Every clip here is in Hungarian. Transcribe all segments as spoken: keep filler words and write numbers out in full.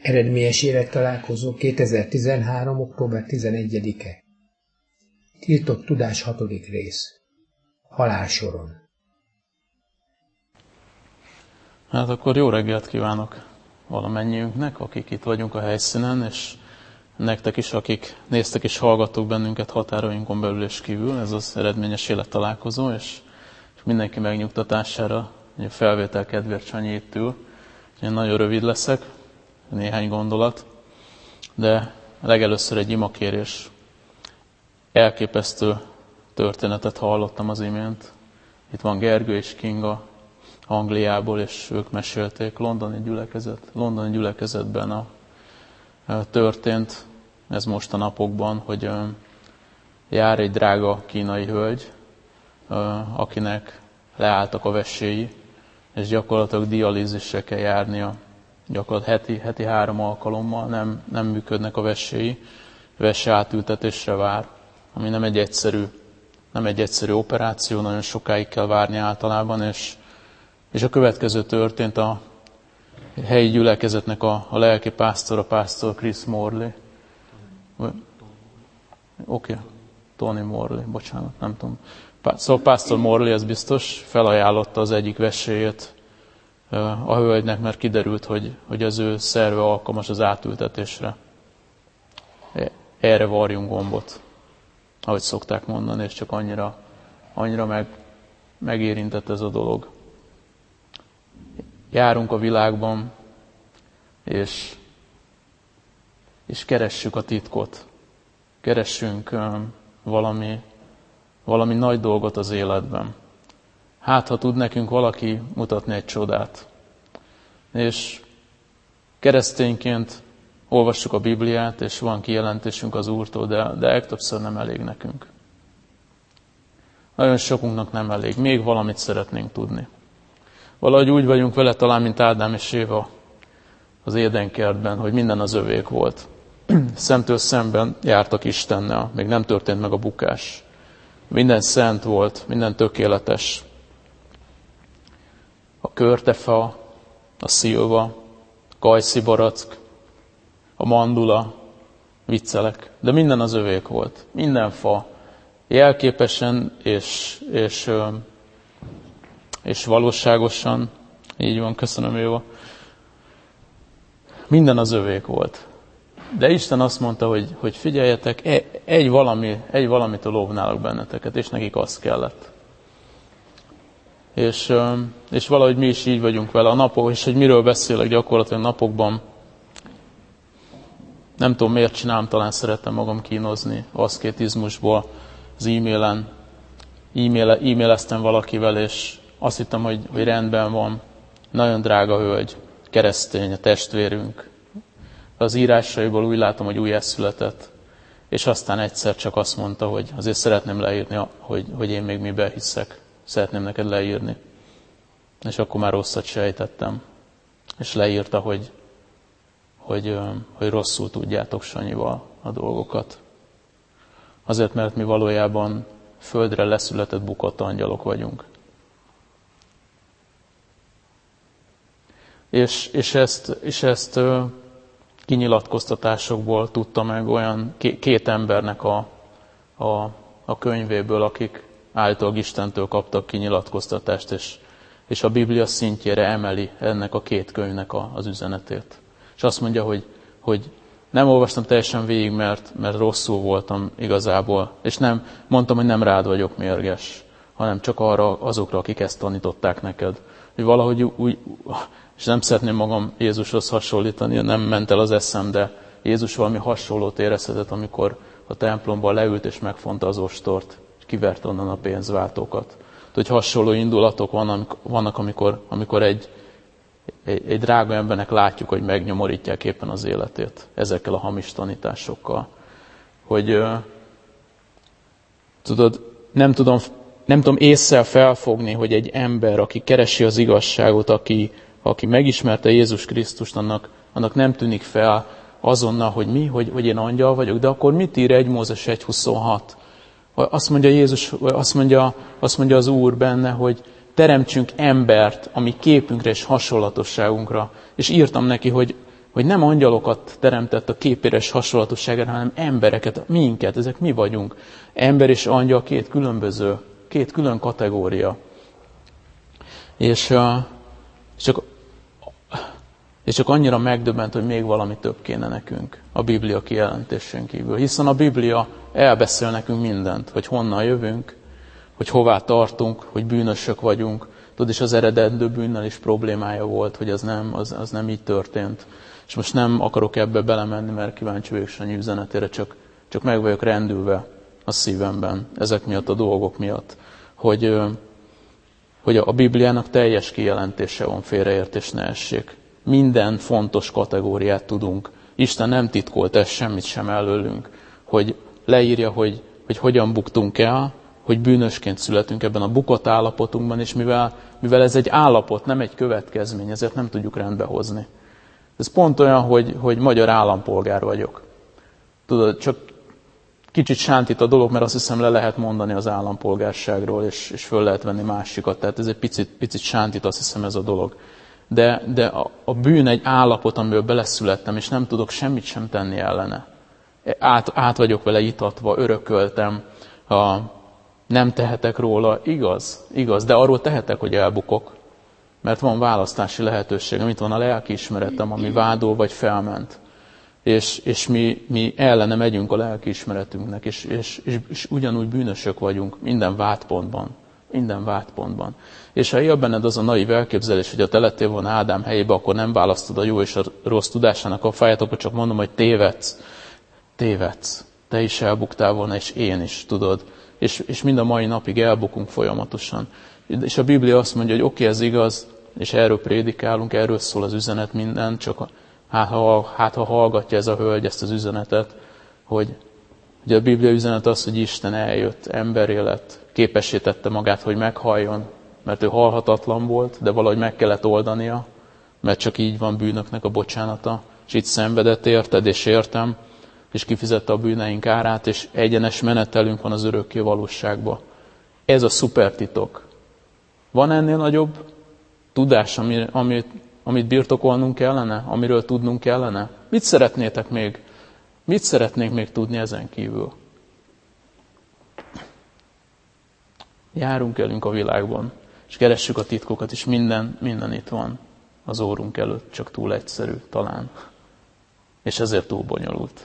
Eredményes élettalálkozó kétezer-tizenhárom. október tizenegyedike. Tiltott tudás hatodik rész. Halálsoron. Hát akkor jó reggelt kívánok valamennyiünknek, akik itt vagyunk a helyszínen, és nektek is, akik néztek és hallgattok bennünket határainkon belül és kívül. Ez az eredményes élettalálkozó, és, és mindenki megnyugtatására, a felvétel kedvéért Csanyi itt ül. Én nagyon rövid leszek, néhány gondolat, de legelőször egy imakérés. Elképesztő történetet hallottam az imént. Itt van Gergő és Kinga Angliából, és ők mesélték. Londoni gyülekezet, Londoni gyülekezetben a, a történt ez most a napokban, hogy a, jár egy drága kínai hölgy, a, akinek leálltak a veséi, és gyakorlatilag dialízisre kell járnia. Gyakorlatilag heti, heti három alkalommal nem, nem működnek a veséi, vese átültetésre vár, ami nem egy egyszerű, nem egy egyszerű operáció, nagyon sokáig kell várni általában, és, és a következő történt a helyi gyülekezetnek a, a lelki pásztora, pásztor Chris Morley. Oké, okay. Tony Morley, bocsánat, nem tudom. Szóval pásztor Morley, ez biztos, felajánlotta az egyik veséjét a hölgynek, mert kiderült, hogy, hogy az ő szerve alkalmas az átültetésre. Erre varjunk gombot, ahogy szokták mondani, és csak annyira, annyira meg, megérintett ez a dolog. Járunk a világban, és, és keressük a titkot. Keressünk um, valami, valami nagy dolgot az életben. Hát, ha tud nekünk valaki mutatni egy csodát. És keresztényként olvassuk a Bibliát, és van kijelentésünk az Úrtól, de, de legtöbbször nem elég nekünk. Nagyon sokunknak nem elég. Még valamit szeretnénk tudni. Valahogy úgy vagyunk vele talán, mint Ádám és Éva az Édenkertben, hogy minden az övék volt. Szemtől szemben jártak Istennel, még nem történt meg a bukás. Minden szent volt, minden tökéletes. A körtefa, a szilva, a kajszibarack, a mandula, viccelek, de minden az övék volt. Minden fa jelképesen és, és, és valóságosan, így van, köszönöm Éva, minden az övék volt. De Isten azt mondta, hogy, hogy figyeljetek, egy, valami, egy valamitől óvnálok benneteket, és nekik az kellett. És, és valahogy mi is így vagyunk vele a napok, és hogy miről beszélek gyakorlatilag napokban. Nem tudom, miért csinálom, talán szerettem magam kínozni aszkétizmusból az e-mailen. E-mail, e-maileztem valakivel, és azt hittem, hogy, hogy rendben van. Nagyon drága hölgy, keresztény, a testvérünk. Az írásaiból úgy látom, hogy újjászületett. És aztán egyszer csak azt mondta, hogy azért szeretném leírni, hogy, hogy én még miben hiszek. Szeretném neked leírni. És akkor már rosszat sejtettem. És leírta, hogy, hogy, hogy rosszul tudjátok Sanyival a dolgokat. Azért, mert mi valójában földre leszületett bukott angyalok vagyunk. És, és ezt, és ezt kinyilatkoztatásokból tudta meg olyan két embernek a, a, a könyvéből, akik állítólag Istentől kaptak kinyilatkoztatást, és, és a Biblia szintjére emeli ennek a két könyvnek a, az üzenetét. És azt mondja, hogy, hogy nem olvastam teljesen végig, mert, mert rosszul voltam igazából, és nem mondtam, hogy nem rád vagyok mérges, hanem csak arra azokra, akik ezt tanították neked. Hogy valahogy úgy, és nem szeretném magam Jézushoz hasonlítani, nem ment el az eszem, de Jézus valami hasonlót érezhetett, amikor a templomban leült és megfonta az ostort, és kivert onnan a pénzváltókat. Hogy hasonló indulatok vannak, vannak amikor, amikor egy, egy, egy drága embernek látjuk, hogy megnyomorítják éppen az életét ezekkel a hamis tanításokkal. Hogy tudod, nem tudom, nem tudom ésszel felfogni, hogy egy ember, aki keresi az igazságot, aki, aki megismerte Jézus Krisztust, annak, annak nem tűnik fel azonnal, hogy mi, hogy, hogy én angyal vagyok, de akkor mit ír egy Mózes egy huszonhat? Azt mondja Jézus, azt mondja, azt mondja az Úr benne, hogy teremtsünk embert, ami képünkre és hasonlatosságunkra. És írtam neki, hogy hogy nem angyalokat teremtett a képére és hasonlatosságára, hanem embereket, minket, ezek mi vagyunk. Ember és angyal két különböző, két külön kategória. És, és, csak, és csak annyira megdöbbent, hogy még valami több kéne nekünk a Biblia kijelentésén kívül. Hiszen a Biblia elbeszél nekünk mindent, hogy honnan jövünk, hogy hová tartunk, hogy bűnösök vagyunk. Tudod, és az eredendő bűnnel is problémája volt, hogy az nem, az, az nem így történt. És most nem akarok ebbe belemenni, mert kíváncsi vagyok Sanyi üzenetére, csak, csak meg vagyok rendülve a szívemben, ezek miatt a dolgok miatt, hogy, hogy a Bibliának teljes kijelentése van, félreértés ne essék. Minden fontos kategóriát tudunk. Isten nem titkolt ezt semmit sem előlünk, hogy leírja, hogy, hogy hogyan buktunk el, hogy bűnösként születünk ebben a bukott állapotunkban, és mivel, mivel ez egy állapot, nem egy következmény, ezért nem tudjuk rendbe hozni. Ez pont olyan, hogy, hogy magyar állampolgár vagyok. Tudod, csak kicsit sántít a dolog, mert azt hiszem le lehet mondani az állampolgárságról, és, és föl lehet venni másikat. Tehát ez egy picit, picit sántít, azt hiszem ez a dolog. De, de a, a bűn egy állapot, amiből beleszülettem, és nem tudok semmit sem tenni ellene. Át, át vagyok vele itatva, örököltem, a, nem tehetek róla, igaz, igaz, de arról tehetek, hogy elbukok. Mert van választási lehetőségem, itt van a lelkiismeretem, ami vádol vagy felment. És, és mi, mi ellene megyünk a lelkiismeretünknek, és, és, és, és ugyanúgy bűnösök vagyunk minden vádpontban. Minden vádpontban. És ha él benned az a naiv elképzelés, hogy ha te lettél volna Ádám helyébe, akkor nem választod a jó és a rossz tudásának a fáját, akkor csak mondom, hogy tévedsz. Tévedsz. Te is elbuktál volna, és én is, tudod. És, és mind a mai napig elbukunk folyamatosan. És a Biblia azt mondja, hogy oké, okay, ez igaz, és erről prédikálunk, erről szól az üzenet minden, csak hát ha, hát, ha hallgatja ez a hölgy ezt az üzenetet, hogy ugye a Biblia üzenet az, hogy Isten eljött, emberré lett, képessé tette magát, hogy meghalljon, mert ő halhatatlan volt, de valahogy meg kellett oldania, mert csak így van bűnöknek a bocsánata, és itt szenvedett érted, és értem, és kifizette a bűneink árát, és egyenes menetelünk van az örökké valóságba. Ez a szuper titok. Van ennél nagyobb tudás, amit, amit birtokolnunk kellene, amiről tudnunk kellene? Mit szeretnétek még? Mit szeretnénk még tudni ezen kívül? Járunk elünk a világban, és keressük a titkokat, és minden, minden itt van az órunk előtt, csak túl egyszerű talán. És ezért túl bonyolult.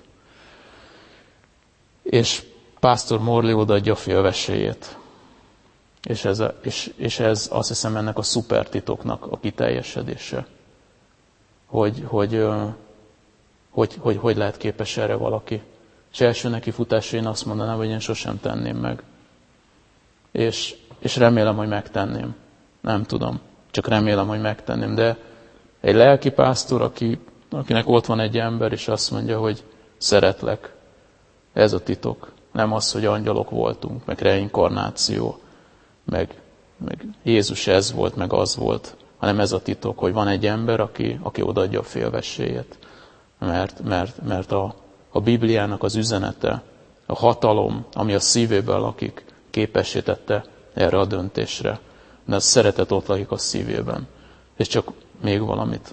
És Pásztor Morley odaadja a félvesélyét. És ez, a, és, és ez azt hiszem ennek a szuper titoknak a kiteljesedése. Hogy hogy, hogy, hogy hogy lehet képes erre valaki. És első nekifutásra én azt mondanám, hogy én sosem tenném meg. És, és remélem, hogy megtenném. Nem tudom, csak remélem, hogy megtenném. De egy lelkipásztor, aki, akinek ott van egy ember, és azt mondja, hogy szeretlek. Ez a titok. Nem az, hogy angyalok voltunk, meg reinkarnáció, meg, meg Jézus ez volt, meg az volt, hanem ez a titok, hogy van egy ember, aki, aki odaadja a félvesélyét. Mert, mert, mert a, a Bibliának az üzenete, a hatalom, ami a szívében lakik, képessé tette erre a döntésre. De a szeretet ott lakik a szívében. És csak még valamit,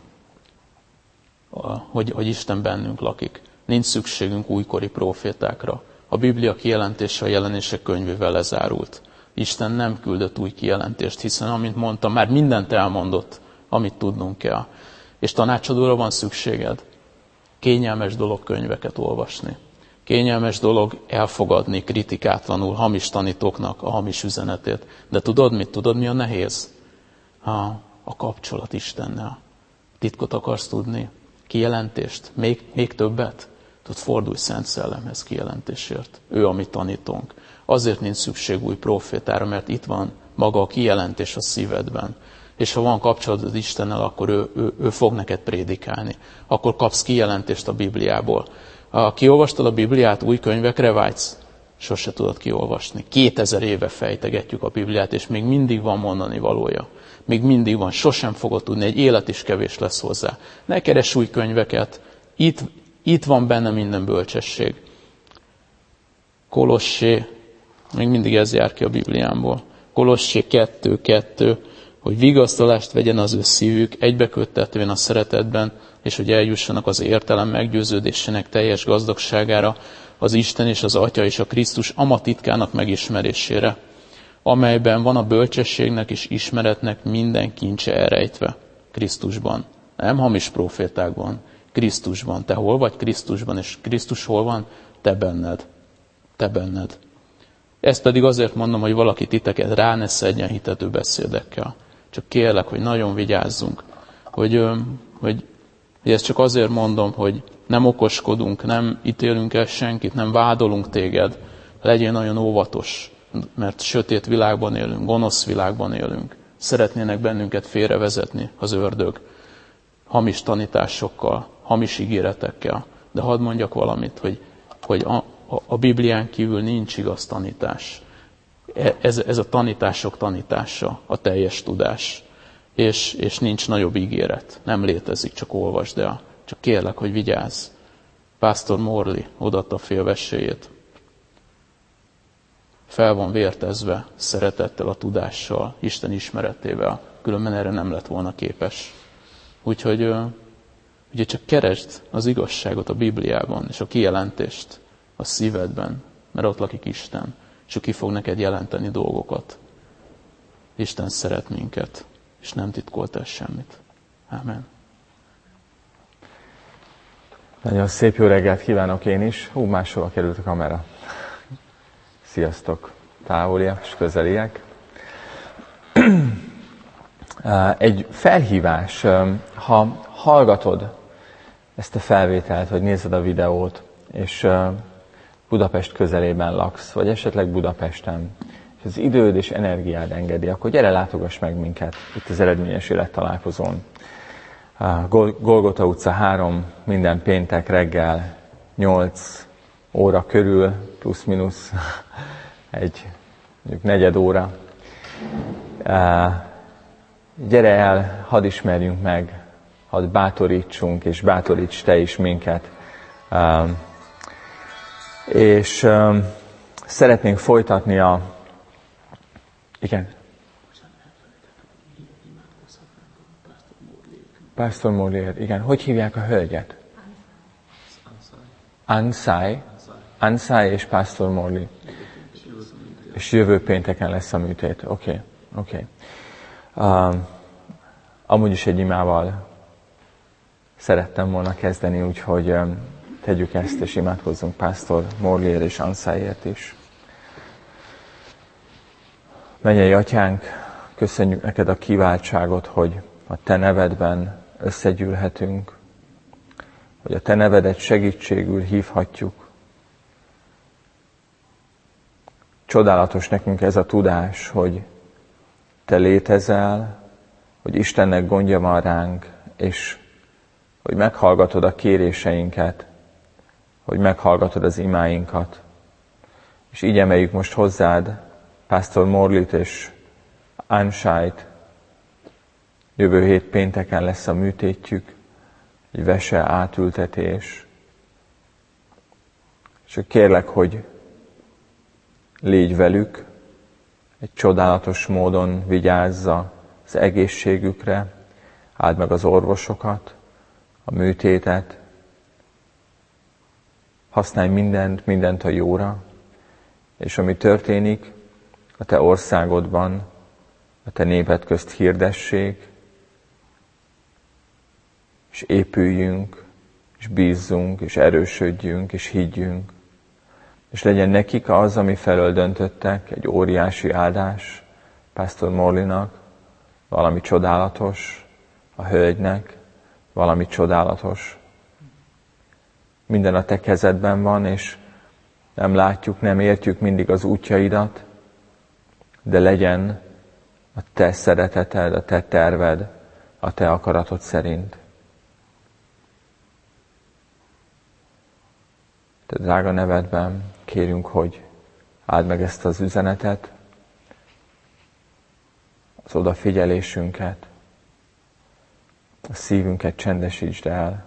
hogy, hogy Isten bennünk lakik. Nincs szükségünk újkori profétákra. A Biblia kijelentése a Jelenések könyvével lezárult. Isten nem küldött új kijelentést, hiszen, amint mondtam, már mindent elmondott, amit tudnunk kell. És tanácsadóra van szükséged. Kényelmes dolog könyveket olvasni. Kényelmes dolog elfogadni kritikátlanul hamis tanítóknak a hamis üzenetét. De tudod mit? Tudod, mi a nehéz? A, a kapcsolat Istennel. Titkot akarsz tudni? Kijelentést? Még, még többet? Tudod, fordulj Szent Szellemhez kijelentésért. Ő a mi tanítónk. Azért nincs szükség új profétára, mert itt van maga a kijelentés a szívedben. És ha van kapcsolatod Istennel, akkor ő, ő, ő fog neked prédikálni. Akkor kapsz kijelentést a Bibliából. Ha kiolvastad a Bibliát, új könyvekre vágysz, sose tudod kiolvasni. Kétezer éve fejtegetjük a Bibliát, és még mindig van mondani valója. Még mindig van, sosem fogod tudni, egy élet is kevés lesz hozzá. Ne keress új könyveket, itt, itt van benne minden bölcsesség. Kolossé, még mindig ez jár ki a Bibliámból. Kolossé kettő kettő, hogy vigasztalást vegyen az ő szívük, egybeköttetvén a szeretetben, és hogy eljussanak az értelem meggyőződésének teljes gazdagságára, az Isten és az Atya és a Krisztus ama titkának megismerésére, amelyben van a bölcsességnek és ismeretnek minden kincse elrejtve Krisztusban. Nem hamis profétákban, Krisztusban. Te hol vagy Krisztusban, és Krisztus hol van? Te benned. Te benned. Ezt pedig azért mondom, hogy valaki titeket rá ne szedjen hitető beszédekkel. Csak kérlek, hogy nagyon vigyázzunk. Hogy, hogy, hogy ezt csak azért mondom, hogy nem okoskodunk, nem ítélünk el senkit, nem vádolunk téged. Legyél nagyon óvatos, mert sötét világban élünk, gonosz világban élünk. Szeretnének bennünket félrevezetni az ördög. Hamis tanításokkal, hamis ígéretekkel. De hadd mondjak valamit, hogy, hogy a, a, a Biblián kívül nincs igaz tanítás. Ez, ez a tanítások tanítása, a teljes tudás. És, és nincs nagyobb ígéret. Nem létezik, csak olvasd el. Csak kérlek, hogy vigyázz. Pásztor Morley odaadta a félveséjét. Fel van vértezve szeretettel, a tudással, Isten ismeretével. Különben erre nem lett volna képes. Úgyhogy ugye csak keresd az igazságot a Bibliában, és a kijelentést a szívedben, mert ott lakik Isten, és ő ki fog neked jelenteni dolgokat. Isten szeret minket, és nem titkolt el semmit. Ámen. Nagyon szép jó reggelt kívánok én is. Hú, máshova került a kamera. Sziasztok, távoliak és közeliek. Egy felhívás, ha hallgatod ezt a felvételt, vagy nézed a videót, és Budapest közelében laksz, vagy esetleg Budapesten, és az időd és energiád engedi, akkor gyere, látogass meg minket itt az Eredményes Élet találkozón. Golgota utca három, minden péntek reggel nyolc óra körül, plusz-minusz egy mondjuk negyed óra. Gyere el, hadd ismerjünk meg, hadd bátorítsunk, és bátoríts te is minket. És szeretnénk folytatni a... Igen? Pásztor Morley, igen. Hogy hívják a hölgyet? Ansai. Ansai és Pásztor Morley. És jövő pénteken lesz a műtét. Oké, okay. oké. Okay. Uh, amúgy is egy imával szerettem volna kezdeni, úgyhogy um, tegyük ezt, és imádkozzunk Pásztor Morley és Ansaiért is. Mennyei Atyánk, köszönjük neked a kiváltságot, hogy a te nevedben összegyűlhetünk, hogy a te nevedet segítségül hívhatjuk. Csodálatos nekünk ez a tudás, hogy te létezel, hogy Istennek gondja van ránk, és hogy meghallgatod a kéréseinket, hogy meghallgatod az imáinkat. És így emeljük most hozzád Pásztor Morlit és Ansait. Jövő hét pénteken lesz a műtétjük, egy vese átültetés. És kérlek, hogy légy velük, egy csodálatos módon vigyázza az egészségükre, áld meg az orvosokat, a műtétet, használj mindent, mindent a jóra, és ami történik a te országodban, a te néped közt hirdessék, és épüljünk, és bízzunk, és erősödjünk, és higgyünk, és legyen nekik az, ami felől döntöttek, egy óriási áldás Pásztor Morlinak, valami csodálatos, a hölgynek, valami csodálatos. Minden a te kezedben van, és nem látjuk, nem értjük mindig az útjaidat, de legyen a te szereteted, a te terved, a te akaratod szerint. Te drága nevedben kérünk, hogy áld meg ezt az üzenetet, az odafigyelésünket, a szívünket csendesítsd el,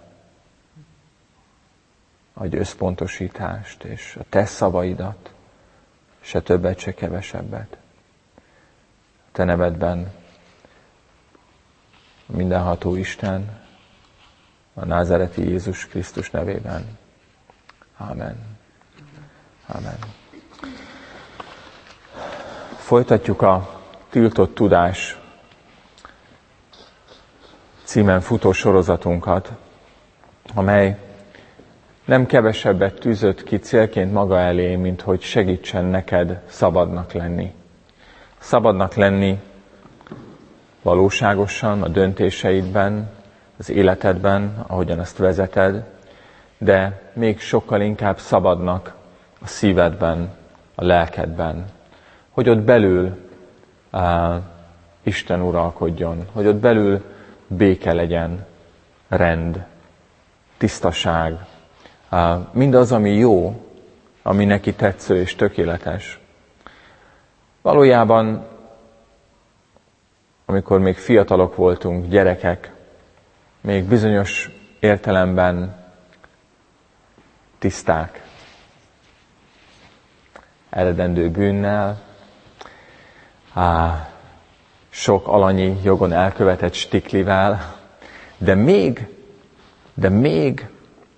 adj összpontosítást, és a te szavaidat, se többet, se kevesebbet. A te nevedben mindenható Isten, a názáreti Jézus Krisztus nevében. Ámen. Ámen. Folytatjuk a Tiltott Tudás címen futó sorozatunkat, amely nem kevesebbet tűzött ki célként maga elé, mint hogy segítsen neked szabadnak lenni. Szabadnak lenni valóságosan a döntéseidben, az életedben, ahogyan azt vezeted, de még sokkal inkább szabadnak a szívedben, a lelkedben, hogy ott belül uh, Isten uralkodjon, hogy ott belül béke legyen, rend, tisztaság, uh, mindaz, ami jó, ami neki tetsző és tökéletes. Valójában, amikor még fiatalok voltunk, gyerekek, még bizonyos értelemben tiszták, eredendő bűnnel, á, sok alanyi jogon elkövetett stiklivel, de még, de még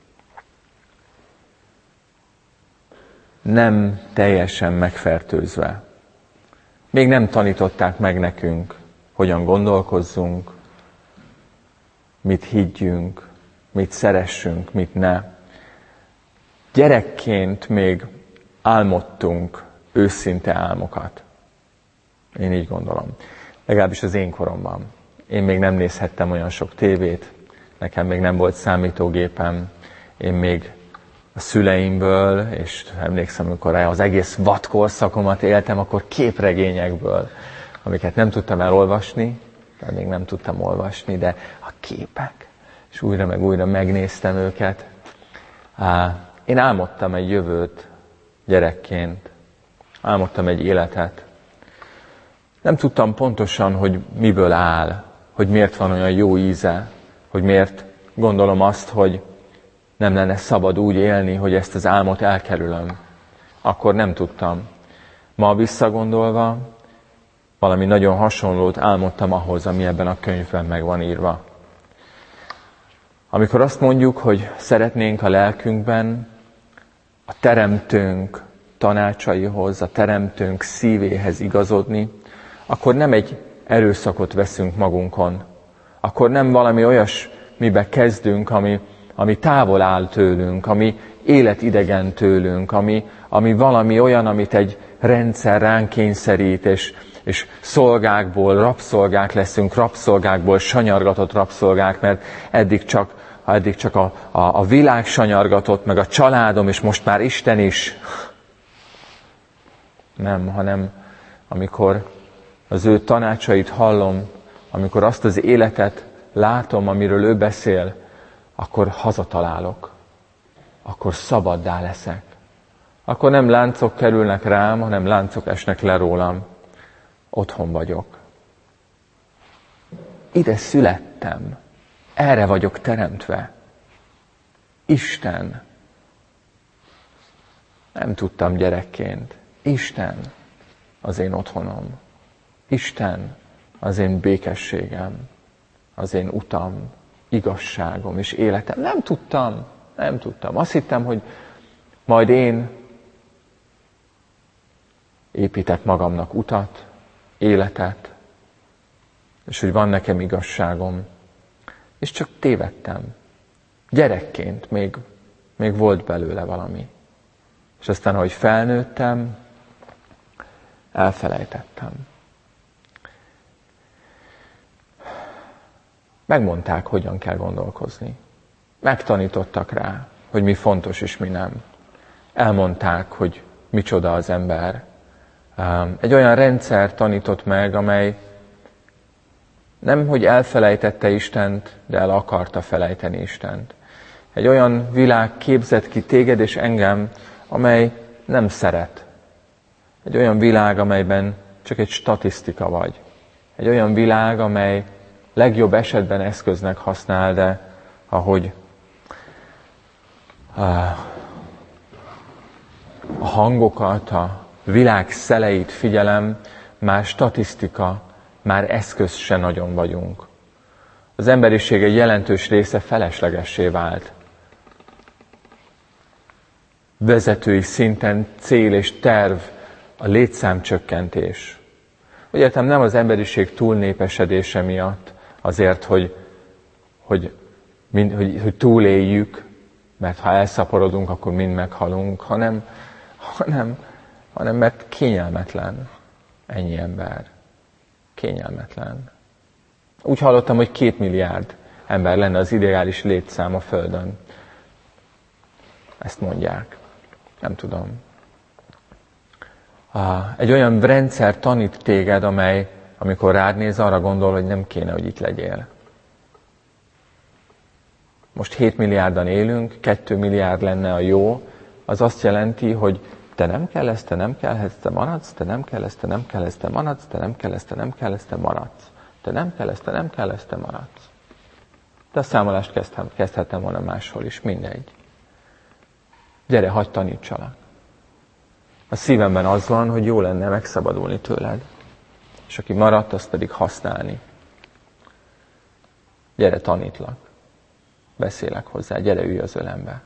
nem teljesen megfertőzve. Még nem tanították meg nekünk, hogyan gondolkozzunk, mit higgyünk, mit szeressünk, mit ne. Gyerekként még álmodtunk őszinte álmokat. Én így gondolom. Legalábbis az én koromban. Én még nem nézhettem olyan sok tévét, nekem még nem volt számítógépem, én még a szüleimből, és emlékszem, amikor az egész vadkorszakomat éltem, akkor képregényekből, amiket nem tudtam elolvasni, de még nem tudtam olvasni, de a képek, és újra meg újra megnéztem őket. Én álmodtam egy jövőt gyerekként, álmodtam egy életet. Nem tudtam pontosan, hogy miből áll, hogy miért van olyan jó íze, hogy miért gondolom azt, hogy nem lenne szabad úgy élni, hogy ezt az álmot elkerülöm. Akkor nem tudtam. Ma visszagondolva, valami nagyon hasonlót álmodtam ahhoz, ami ebben a könyvben meg van írva. Amikor azt mondjuk, hogy szeretnénk a lelkünkben a Teremtőnk tanácsaihoz, a Teremtőnk szívéhez igazodni, akkor nem egy erőszakot veszünk magunkon. Akkor nem valami olyasmibe kezdünk, ami, ami távol áll tőlünk, ami életidegen tőlünk, ami, ami valami olyan, amit egy rendszer ránk kényszerít, és, és szolgákból rabszolgák leszünk, rabszolgákból sanyargatott rabszolgák, mert eddig csak, eddig csak a, a, a világ sanyargatott, meg a családom, és most már Isten is. Nem, hanem amikor az ő tanácsait hallom, amikor azt az életet látom, amiről ő beszél, akkor hazatalálok, akkor szabaddá leszek. Akkor nem láncok kerülnek rám, hanem láncok esnek le rólam. Otthon vagyok. Ide születtem. Erre vagyok teremtve. Isten. Nem tudtam gyerekként. Isten az én otthonom. Isten az én békességem, az én utam, igazságom és életem. Nem tudtam, nem tudtam. Azt hittem, hogy majd én építek magamnak utat, életet, és hogy van nekem igazságom. És csak tévedtem. Gyerekként még, még volt belőle valami. És aztán, ahogy felnőttem, elfelejtettem. Megmondták, hogyan kell gondolkozni. Megtanítottak rá, hogy mi fontos és mi nem. Elmondták, hogy micsoda az ember. Egy olyan rendszer tanított meg, amely nem, hogy elfelejtette Istent, de el akarta felejteni Istent. Egy olyan világ képzett ki téged és engem, amely nem szeret. Egy olyan világ, amelyben csak egy statisztika vagy. Egy olyan világ, amely legjobb esetben eszköznek használ, de ahogy a hangokat, a világ szeleit figyelem, már statisztika, már eszköz se nagyon vagyunk. az emberiség egy jelentős része feleslegessé vált. Vezetői szinten cél és terv a létszámcsökkentés. Úgy értem, nem az emberiség túlnépesedése miatt, azért, hogy, hogy, mind, hogy, hogy túléljük, mert ha elszaporodunk, akkor mind meghalunk, hanem, hanem, hanem mert kényelmetlen ennyi ember. Kényelmetlen. Úgy hallottam, hogy két milliárd ember lenne az ideális létszám a Földön. Ezt mondják. Nem tudom. Egy olyan rendszer tanít téged, amely, amikor rád néz, arra gondol, hogy nem kéne, hogy itt legyél. Most hét milliárdan élünk, két milliárd lenne a jó, az azt jelenti, hogy te nem kell ezt, te nem kell ezt, te maradsz, te nem kell ezt, te nem kell ezt, te maradsz, te nem kell ezt, te nem kell ezt, te maradsz. Te nem kell ezt, te nem kell ezt, te maradsz. De a számolást kezdhem, kezdhettem volna máshol is, mindegy. Gyere, hadd tanítsalak. A szívemben az van, hogy jó lenne megszabadulni tőled. És aki maradt, azt pedig használni. Gyere, tanítlak. Beszélek hozzá, gyere, ülj az ölembe.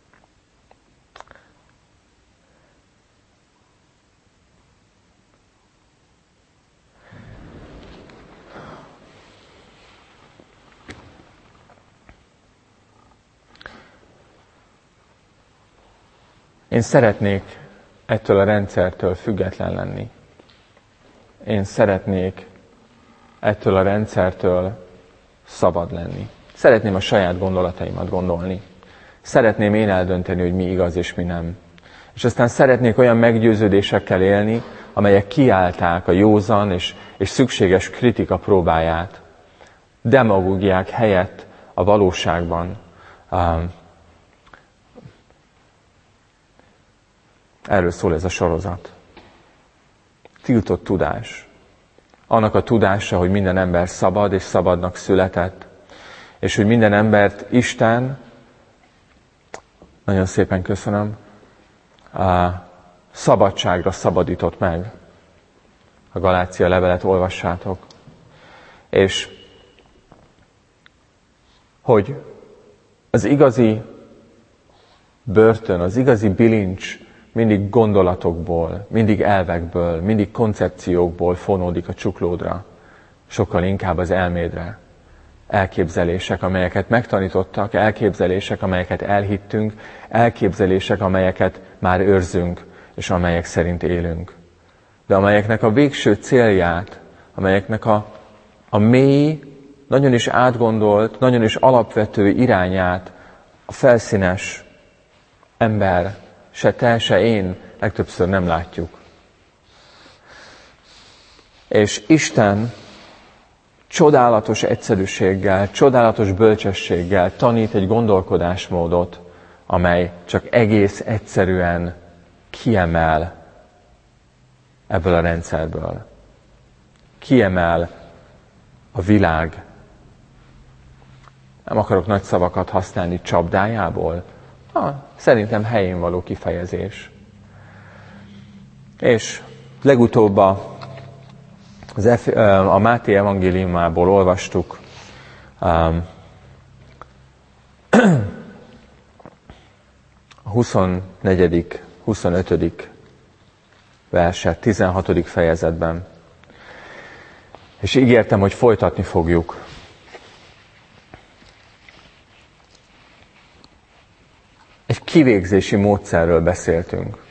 Én szeretnék ettől a rendszertől független lenni. Én szeretnék ettől a rendszertől szabad lenni. Szeretném a saját gondolataimat gondolni. Szeretném én eldönteni, hogy mi igaz és mi nem. És aztán szeretnék olyan meggyőződésekkel élni, amelyek kiállták a józan és, és szükséges kritika próbáját. Demagógiák helyett a valóságban. Erről szól ez a sorozat. Tiltott tudás. Annak a tudása, hogy minden ember szabad és szabadnak született, és hogy minden embert Isten, nagyon szépen köszönöm, a szabadságra szabadított meg. A Galácia levelet olvassátok. És hogy az igazi börtön, az igazi bilincs mindig gondolatokból, mindig elvekből, mindig koncepciókból fonódik a csuklódra, sokkal inkább az elmédre. Elképzelések, amelyeket megtanítottak, elképzelések, amelyeket elhittünk, elképzelések, amelyeket már őrzünk, és amelyek szerint élünk. De amelyeknek a végső célját, amelyeknek a, a mély, nagyon is átgondolt, nagyon is alapvető irányát a felszínes ember, se te, se én legtöbbször nem látjuk. És Isten csodálatos egyszerűséggel, csodálatos bölcsességgel tanít egy gondolkodásmódot, amely csak egész egyszerűen kiemel ebből a rendszerből. Kiemel a világ. Nem akarok nagy szavakat használni, csapdájából. Ah, szerintem helyén való kifejezés. És legutóbb a, az F, a Máté evangéliumából olvastuk a huszonnegyedik huszonötödik verset, tizenhatodik fejezetben. És ígértem, hogy folytatni fogjuk. Egy kivégzési módszerről beszéltünk.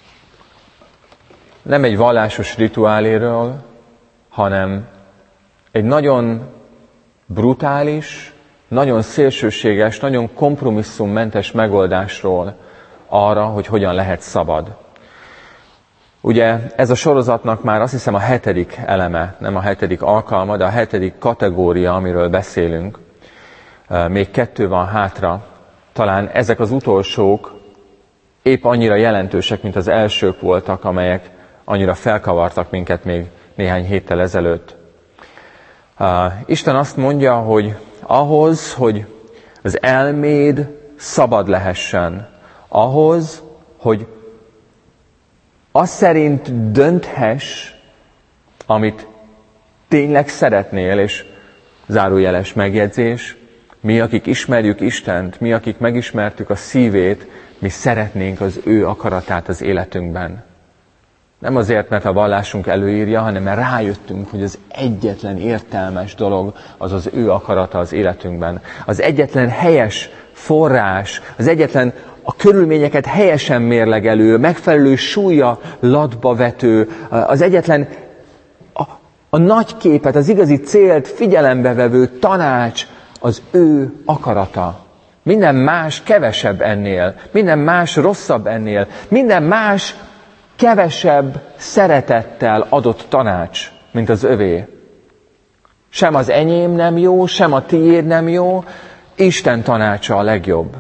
Nem egy vallásos rituáléről, hanem egy nagyon brutális, nagyon szélsőséges, nagyon kompromisszummentes megoldásról arra, hogy hogyan lehet szabad. Ugye ez a sorozatnak már azt hiszem a hetedik eleme, nem a hetedik alkalma, de a hetedik kategória, amiről beszélünk. Még kettő van hátra. Talán ezek az utolsók épp annyira jelentősek, mint az elsők voltak, amelyek annyira felkavartak minket még néhány héttel ezelőtt. Isten azt mondja, hogy ahhoz, hogy az elméd szabad lehessen, ahhoz, hogy az szerint dönthess, amit tényleg szeretnél, és Zárójeles megjegyzés, mi, akik ismerjük Istent, mi, akik megismertük a szívét, mi szeretnénk az ő akaratát az életünkben. Nem azért, mert a vallásunk előírja, hanem mert rájöttünk, hogy az egyetlen értelmes dolog az az ő akarata az életünkben. Az egyetlen helyes forrás, az egyetlen a körülményeket helyesen mérlegelő, megfelelő súlya latba vető, az egyetlen a, a nagy képet, az igazi célt figyelembe vevő tanács az ő akarata. Minden más kevesebb ennél, minden más rosszabb ennél, minden más kevesebb szeretettel adott tanács, mint az övé. Sem az enyém nem jó, sem a tiéd nem jó, Isten tanácsa a legjobb.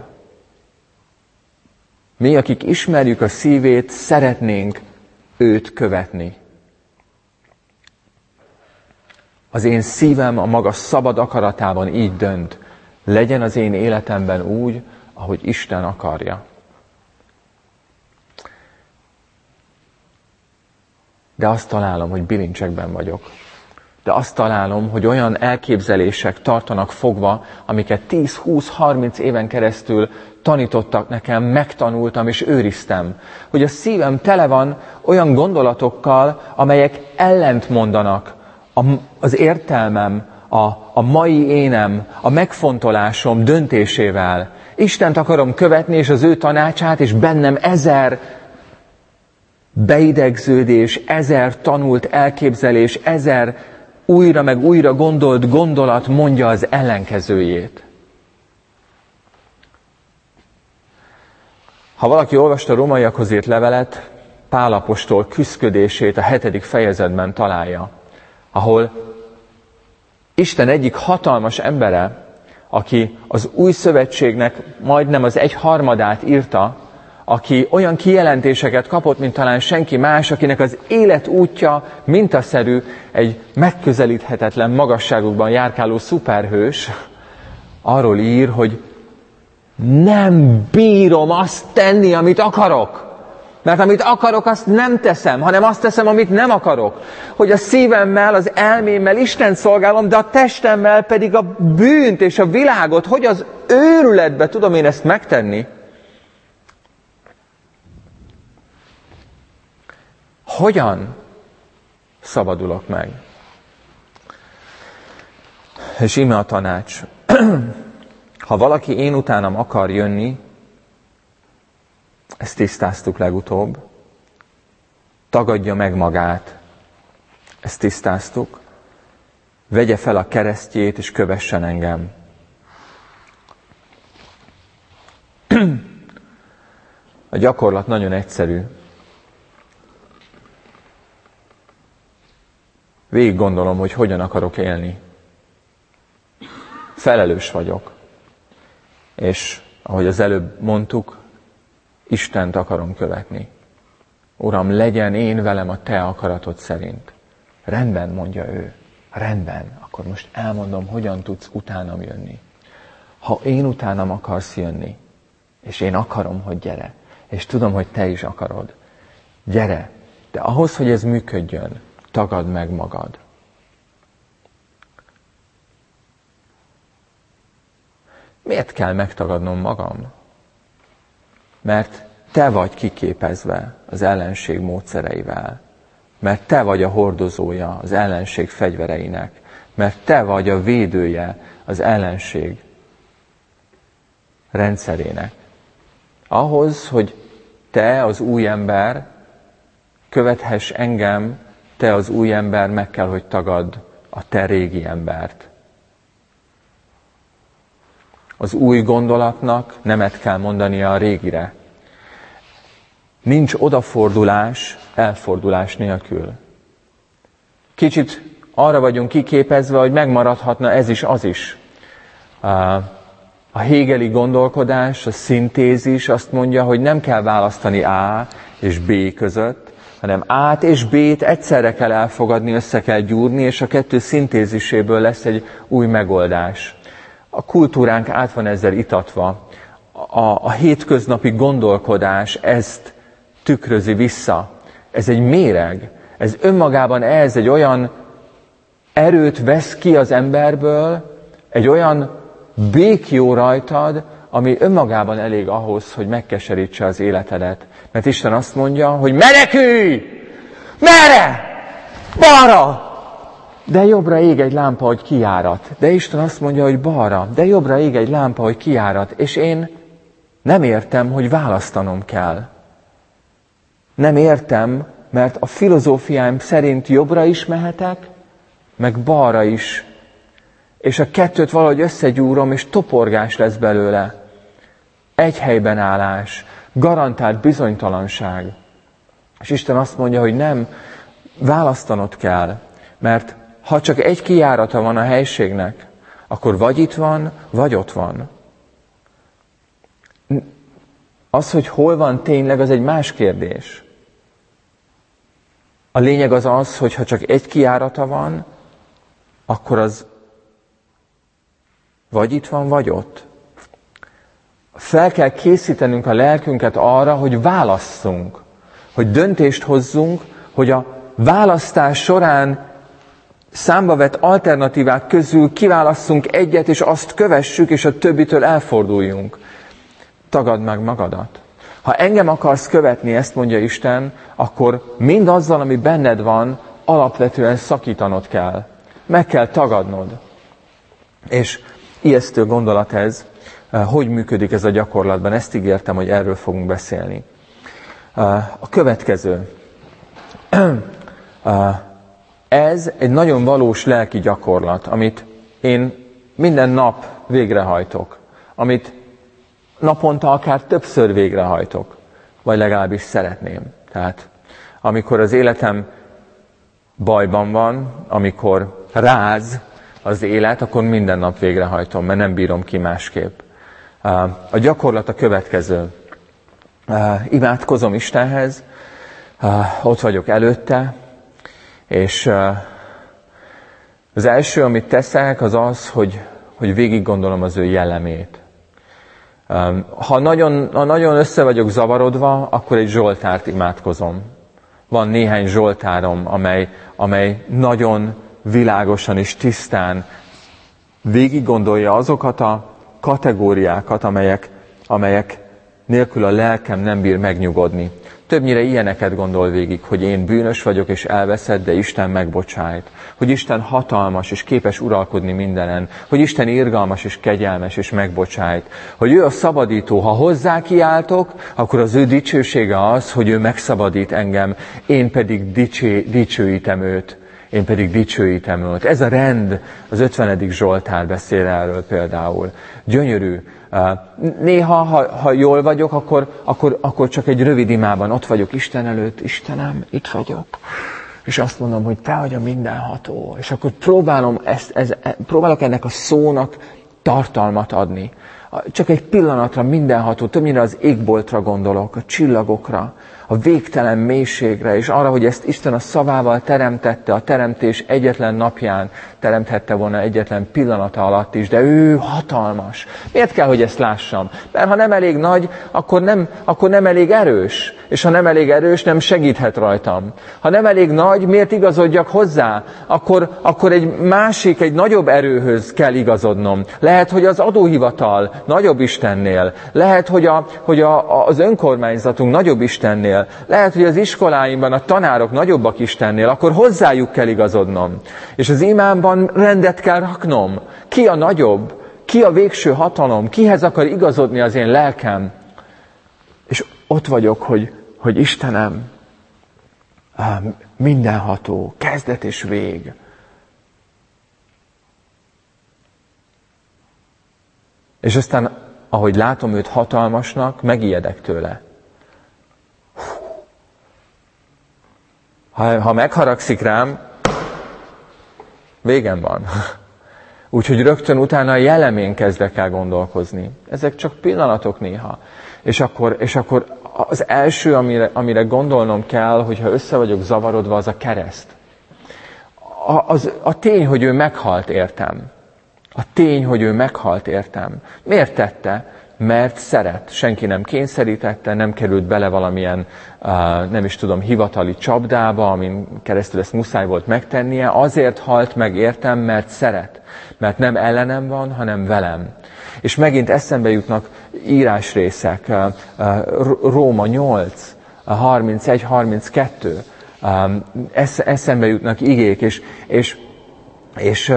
Mi, akik ismerjük a szívét, szeretnénk őt követni. Az én szívem a maga szabad akaratában így dönt. Legyen az én életemben úgy, ahogy Isten akarja. De azt találom, hogy bilincsekben vagyok. De azt találom, hogy olyan elképzelések tartanak fogva, amiket tíz, húsz, harminc éven keresztül tanítottak nekem, megtanultam és őriztem. Hogy a szívem tele van olyan gondolatokkal, amelyek ellent mondanak az értelmem, a, a mai énem, a megfontolásom döntésével. Istent akarom követni, és az ő tanácsát, és bennem ezer beidegződés, ezer tanult elképzelés, ezer újra meg újra gondolt gondolat mondja az ellenkezőjét. Ha valaki olvasta a rómaiakhoz írt levelet, Pál apostol küszködését a hetedik fejezetben találja, ahol Isten egyik hatalmas embere, aki az új szövetségnek majdnem az egyharmadát írta, aki olyan kijelentéseket kapott, mint talán senki más, akinek az életútja mintaszerű egy megközelíthetetlen magasságokban járkáló szuperhős, arról ír, hogy nem bírom azt tenni, amit akarok. Mert amit akarok, azt nem teszem, hanem azt teszem, amit nem akarok. Hogy a szívemmel, az elmémmel Istent szolgálom, de a testemmel pedig a bűnt és a világot, hogy az őrületbe tudom én ezt megtenni. Hogyan szabadulok meg? És íme a tanács. Ha valaki én utánam akar jönni, ezt tisztáztuk legutóbb, tagadja meg magát, ezt tisztáztuk, vegye fel a keresztjét és kövessen engem. A gyakorlat nagyon egyszerű. Végig gondolom, hogy hogyan akarok élni. Felelős vagyok. És ahogy az előbb mondtuk, Istent akarom követni. Uram, legyen én velem a te akaratod szerint. Rendben, mondja ő. Rendben, akkor most elmondom, hogyan tudsz utánam jönni. Ha én utánam akarsz jönni, és én akarom, hogy gyere, és tudom, hogy te is akarod, gyere, de ahhoz, hogy ez működjön, tagadd meg magad. Miért kell megtagadnom magam? Mert te vagy kiképezve az ellenség módszereivel. Mert te vagy a hordozója az ellenség fegyvereinek. Mert te vagy a védője az ellenség rendszerének. Ahhoz, hogy te az új ember követhess engem, te az új ember meg kell, hogy tagadd a te régi embert. Az új gondolatnak nemet kell mondania a régire. Nincs odafordulás elfordulás nélkül. Kicsit arra vagyunk kiképezve, hogy megmaradhatna ez is, az is. A hegeli gondolkodás, a szintézis azt mondja, hogy nem kell választani A és B között, hanem A-t és B-t egyszerre kell elfogadni, össze kell gyúrni, és a kettő szintéziséből lesz egy új megoldás. A kultúránk át van ezzel itatva. A, a hétköznapi gondolkodás ezt tükrözi vissza. Ez egy méreg. Ez önmagában ez egy olyan erőt vesz ki az emberből, egy olyan békjó rajtad, ami önmagában elég ahhoz, hogy megkeserítse az életedet. Mert Isten azt mondja, hogy menekülj! Merre? Balra! De jobbra ég egy lámpa, hogy kijárat. De Isten azt mondja, hogy balra. De jobbra ég egy lámpa, hogy kijárat. És én nem értem, hogy választanom kell. Nem értem, mert a filozófiáim szerint jobbra is mehetek, meg balra is. És a kettőt valahogy összegyúrom, és toporgás lesz belőle. Egy helyben állás, garantált bizonytalanság. És Isten azt mondja, hogy nem, választanod kell, mert ha csak egy kijárata van a helységnek, akkor vagy itt van, vagy ott van. Az, hogy hol van tényleg, az egy más kérdés. A lényeg az az, hogy ha csak egy kijárata van, akkor az vagy itt van, vagy ott. Fel kell készítenünk a lelkünket arra, hogy válasszunk, hogy döntést hozzunk, hogy a választás során számba vett alternatívák közül kiválasszunk egyet, és azt kövessük, és a többitől elforduljunk. Tagadd meg magadat. Ha engem akarsz követni, ezt mondja Isten, akkor mindazzal, ami benned van, alapvetően szakítanod kell. Meg kell tagadnod. És ijesztő gondolat ez, hogy működik ez a gyakorlatban. Ezt ígértem, hogy erről fogunk beszélni. A következő. Ez egy nagyon valós lelki gyakorlat, amit én minden nap végrehajtok, amit naponta akár többször végrehajtok, vagy legalábbis szeretném. Tehát amikor az életem bajban van, amikor ráz az élet, akkor minden nap végrehajtom, mert nem bírom ki másképp. A gyakorlat a következő. Imádkozom Istenhez, ott vagyok előtte, és az első, amit teszek, az az, hogy, hogy végig gondolom az ő jellemét. Ha nagyon, ha nagyon össze vagyok zavarodva, akkor egy zsoltárt imádkozom. Van néhány zsoltárom, amely, amely nagyon világosan és tisztán végig gondolja azokat a kategóriákat, amelyek, amelyek nélkül a lelkem nem bír megnyugodni. Többnyire ilyeneket gondol végig, hogy én bűnös vagyok és elveszett, de Isten megbocsájt. Hogy Isten hatalmas és képes uralkodni mindenen. Hogy Isten irgalmas és kegyelmes és megbocsájt. Hogy ő a szabadító. Ha hozzá kiáltok, akkor az ő dicsősége az, hogy ő megszabadít engem, én pedig dicsé, dicsőítem őt. Én pedig dicsőítem őt. Ez a rend, az ötvenedik Zsoltár beszél erről például. Gyönyörű. Néha, ha, ha jól vagyok, akkor, akkor, akkor csak egy rövid imában ott vagyok Isten előtt. Istenem, itt vagyok. És azt mondom, hogy te vagy a mindenható. És akkor próbálom ezt, ez, próbálok ennek a szónak tartalmat adni. Csak egy pillanatra mindenható, többnyire az égboltra gondolok, a csillagokra, a végtelen mélységre, és arra, hogy ezt Isten a szavával teremtette, a teremtés egyetlen napján teremthette volna egyetlen pillanata alatt is, de ő hatalmas. Miért kell, hogy ezt lássam? Mert ha nem elég nagy, akkor nem, akkor nem elég erős. És ha nem elég erős, nem segíthet rajtam. Ha nem elég nagy, miért igazodjak hozzá? Akkor, akkor egy másik, egy nagyobb erőhöz kell igazodnom. Lehet, hogy az adóhivatal nagyobb Istennél. Lehet, hogy, a, hogy a, az önkormányzatunk nagyobb Istennél. Lehet, hogy az iskoláimban a tanárok nagyobbak Istennél, akkor hozzájuk kell igazodnom. És az imámban rendet kell raknom. Ki a nagyobb? Ki a végső hatalom? Kihez akar igazodni az én lelkem? És ott vagyok, hogy, hogy Istenem, mindenható, kezdet és vég. És aztán, ahogy látom őt hatalmasnak, megijedek tőle. Ha, ha megharagszik rám, végem van. Úgyhogy rögtön utána a jellemén kezdek el gondolkozni. Ezek csak pillanatok néha. És akkor, és akkor az első, amire, amire gondolnom kell, hogyha össze vagyok zavarodva, az a kereszt. A, az, a tény, hogy ő meghalt értem. A tény, hogy ő meghalt értem. Miért tette? mert szeret. Senki nem kényszerítette, nem került bele valamilyen, nem is tudom, hivatali csapdába, amin keresztül ezt muszáj volt megtennie. Azért halt meg értem, mert szeret. Mert nem ellenem van, hanem velem. És megint eszembe jutnak írásrészek, Róma nyolc, harmincegy harminckettő, eszembe jutnak igék, és, és, és,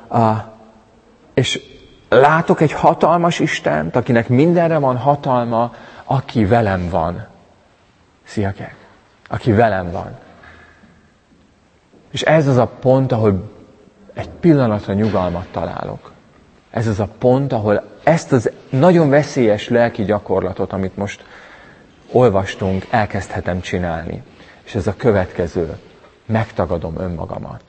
és látok egy hatalmas Istent, akinek mindenre van hatalma, aki velem van. Sziakek! Aki velem van. És ez az a pont, ahol egy pillanatra nyugalmat találok. Ez az a pont, ahol ezt az nagyon veszélyes lelki gyakorlatot, amit most olvastunk, elkezdhetem csinálni. És ez a következő. Megtagadom önmagamat.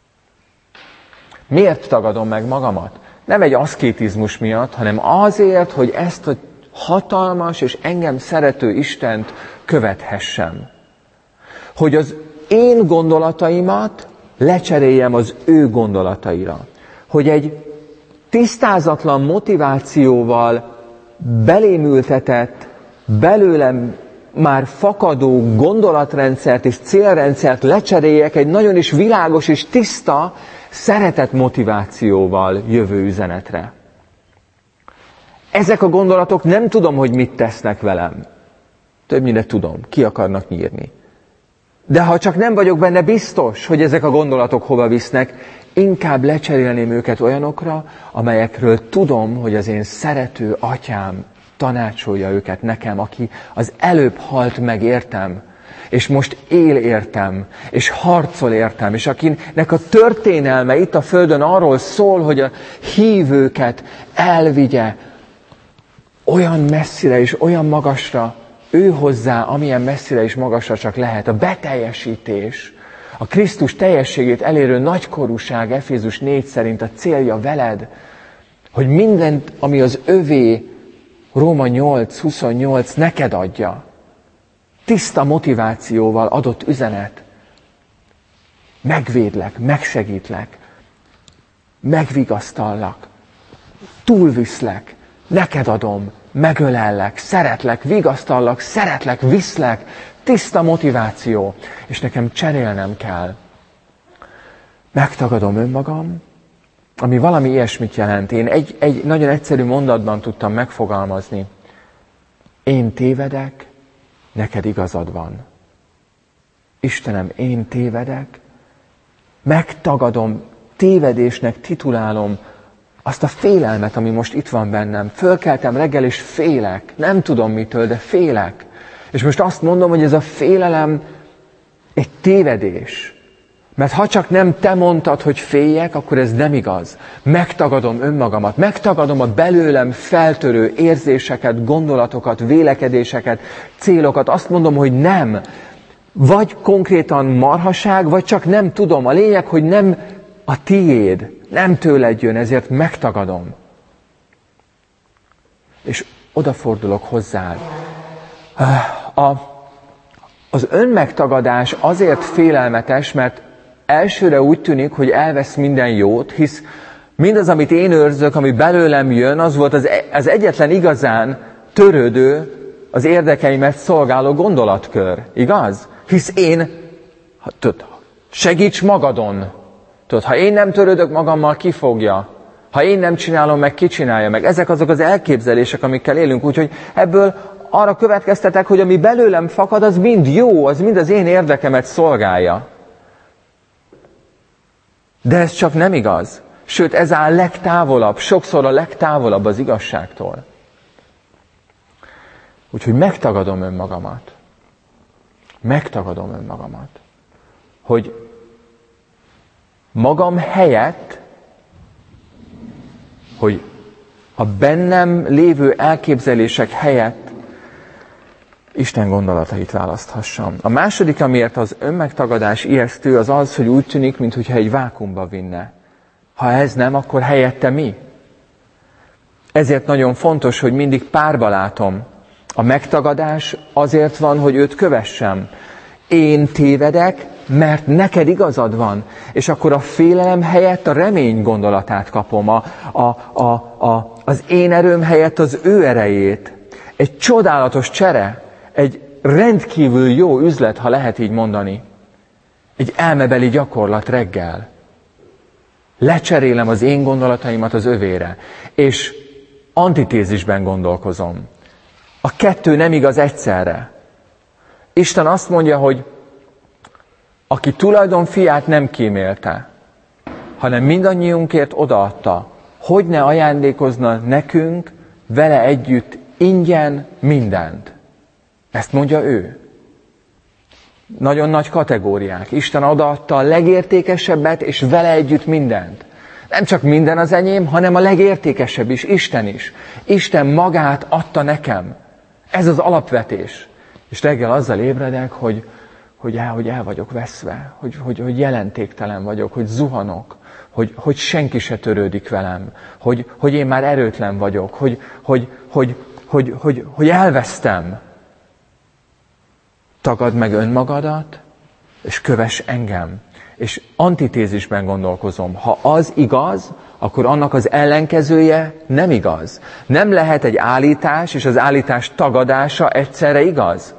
Miért tagadom meg magamat? Nem egy aszkétizmus miatt, hanem azért, hogy ezt a hatalmas és engem szerető Istent követhessem. Hogy az én gondolataimat lecseréljem az ő gondolataira. Hogy egy tisztázatlan motivációval belémültetett, belőlem már fakadó gondolatrendszert és célrendszert lecseréljek egy nagyon is világos és tiszta, szeretet motivációval jövő üzenetre. Ezek a gondolatok nem tudom, hogy mit tesznek velem. Többnyire tudom, ki akarnak nyírni. De ha csak nem vagyok benne biztos, hogy ezek a gondolatok hova visznek, inkább lecserélném őket olyanokra, amelyekről tudom, hogy az én szerető atyám tanácsolja őket nekem, aki az előbb halt meg értem, és most él értem, és harcol értem, és akinek a történelme itt a földön arról szól, hogy a hívőket elvigye olyan messzire és olyan magasra, ő hozzá, amilyen messzire és magasra csak lehet. A beteljesítés, a Krisztus teljességét elérő nagykorúság, Efézus négy szerint a célja veled, hogy mindent, ami az övé, Róma nyolc huszonnyolc neked adja. Tiszta motivációval adott üzenet. Megvédlek, megsegítlek, megvigasztallak, túlviszlek, neked adom, megölellek, szeretlek, vigasztallak, szeretlek, viszlek. Tiszta motiváció. És nekem cserélnem kell. Megtagadom önmagam, ami valami ilyesmit jelent. Én egy, egy nagyon egyszerű mondatban tudtam megfogalmazni. Én tévedek, neked igazad van. Istenem, én tévedek, megtagadom, tévedésnek titulálom azt a félelmet, ami most itt van bennem. Fölkeltem reggel, és félek. Nem tudom mitől, de félek. És most azt mondom, hogy ez a félelem egy tévedés. Mert ha csak nem te mondtad, hogy féljek, akkor ez nem igaz. Megtagadom önmagamat, megtagadom a belőlem feltörő érzéseket, gondolatokat, vélekedéseket, célokat. Azt mondom, hogy nem. Vagy konkrétan marhaság, vagy csak nem tudom. A lényeg, hogy nem a tiéd, nem tőled jön, ezért megtagadom. És odafordulok hozzád. A, az önmegtagadás azért félelmetes, mert elsőre úgy tűnik, hogy elvesz minden jót, hisz mindaz, amit én őrzök, ami belőlem jön, az volt az, az egyetlen igazán törődő, az érdekeimet szolgáló gondolatkör. Igaz? Hisz én, tudod, segíts magadon. Tudod, ha én nem törődök magammal, ki fogja? Ha én nem csinálom meg, ki csinálja meg? Ezek azok az elképzelések, amikkel élünk, úgyhogy ebből arra következtetek, hogy ami belőlem fakad, az mind jó, az mind az én érdekemet szolgálja. De ez csak nem igaz. Sőt, ez áll legtávolabb, sokszor a legtávolabb az igazságtól. Úgyhogy megtagadom önmagamat. Megtagadom önmagamat. Hogy magam helyett, hogy a bennem lévő elképzelések helyett Isten gondolatait választhassam. A második, amiért az önmegtagadás ijesztő, az az, hogy úgy tűnik, mintha egy vákuumba vinne. Ha ez nem, akkor helyette mi? Ezért nagyon fontos, hogy mindig párba látom. A megtagadás azért van, hogy őt kövessem. Én tévedek, mert neked igazad van. És akkor a félelem helyett a remény gondolatát kapom, a, a, a, a, az én erőm helyett az ő erejét. Egy csodálatos csere, egy rendkívül jó üzlet, ha lehet így mondani. Egy elmebeli gyakorlat reggel. Lecserélem az én gondolataimat az övére, és antitézisben gondolkozom. A kettő nem igaz egyszerre. Isten azt mondja, hogy aki tulajdon fiát nem kímélte, hanem mindannyiunkért odaadta, hogy ne ajándékozna nekünk vele együtt ingyen mindent. Ezt mondja ő. Nagyon nagy kategóriák. Isten odaadta a legértékesebbet, és vele együtt mindent. Nem csak minden az enyém, hanem a legértékesebb is, Isten is. Isten magát adta nekem. Ez az alapvetés. És reggel azzal ébredek, hogy, hogy, el, hogy el vagyok veszve, hogy, hogy, hogy jelentéktelen vagyok, hogy zuhanok, hogy, hogy senki se törődik velem, hogy, hogy én már erőtlen vagyok, hogy, hogy, hogy, hogy, hogy, hogy elvesztem. Tagadd meg önmagadat, és kövess engem. És antitézisben gondolkozom. Ha az igaz, akkor annak az ellenkezője nem igaz. Nem lehet egy állítás és az állítás tagadása egyszerre igaz.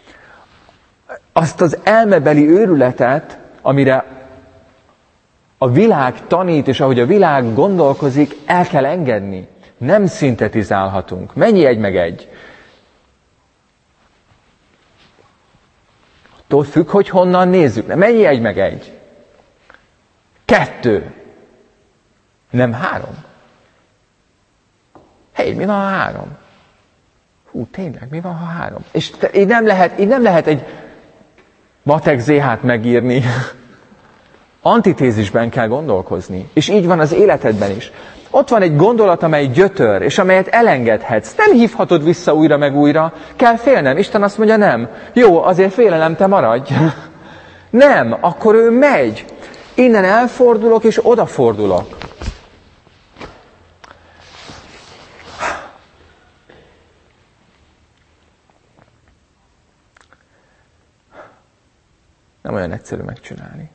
Azt az elmebeli őrületet, amire a világ tanít, és ahogy a világ gondolkozik, el kell engedni. Nem szintetizálhatunk. Mennyi egy meg egy? Attól függ, hogy honnan nézzük. Mennyi egy meg egy? Kettő. Nem három. Hé, mi van, ha három? Hú, tényleg, mi van, ha három? És te, így, nem lehet, így nem lehet egy matek zé hát megírni. Antitézisben kell gondolkozni. És így van az életedben is. Ott van egy gondolat, amely gyötör, és amelyet elengedhetsz. Nem hívhatod vissza újra meg újra. Kell félnem. Isten azt mondja, nem. Jó, azért félelem, te maradj. Nem, akkor ő megy. Innen elfordulok, és odafordulok. Nem olyan egyszerű megcsinálni.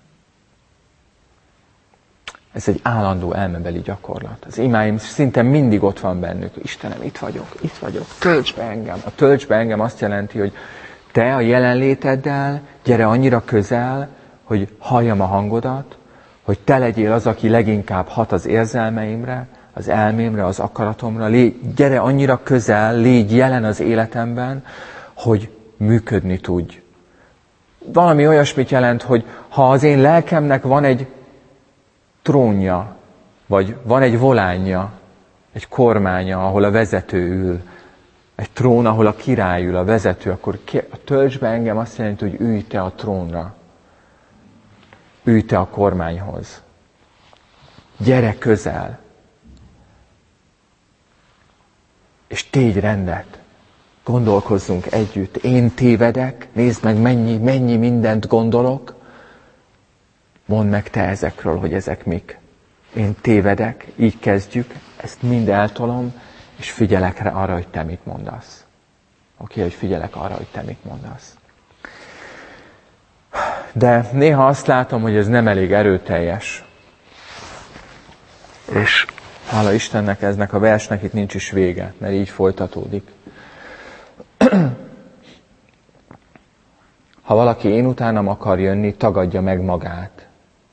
Ez egy állandó elmebeli gyakorlat. Az imáim szinte mindig ott van bennük. Istenem, itt vagyok, itt vagyok, tölts be engem. A tölts be engem azt jelenti, hogy te a jelenléteddel gyere annyira közel, hogy halljam a hangodat, hogy te legyél az, aki leginkább hat az érzelmeimre, az elmémre, az akaratomra. Légy, gyere annyira közel, légy jelen az életemben, hogy működni tudj. Valami olyasmit jelent, hogy ha az én lelkemnek van egy trónja, vagy van egy volánja, egy kormánya, ahol a vezető ül, egy trón, ahol a király ül, a vezető, akkor a tölts be engem azt jelenti, hogy ülj te a trónra. Ülj te a kormányhoz. Gyere közel. És tégy rendet. Gondolkozzunk együtt. Én tévedek, nézd meg mennyi, mennyi mindent gondolok. Mondd meg te ezekről, hogy ezek mik. Én tévedek, így kezdjük, ezt mind eltolom, és figyelek rá arra, hogy te mit mondasz. Oké, hogy figyelek arra, hogy te mit mondasz. De néha azt látom, hogy ez nem elég erőteljes. És hála Istennek, eznek a versnek itt nincs is vége, mert így folytatódik. Ha valaki én utánam akar jönni, tagadja meg magát.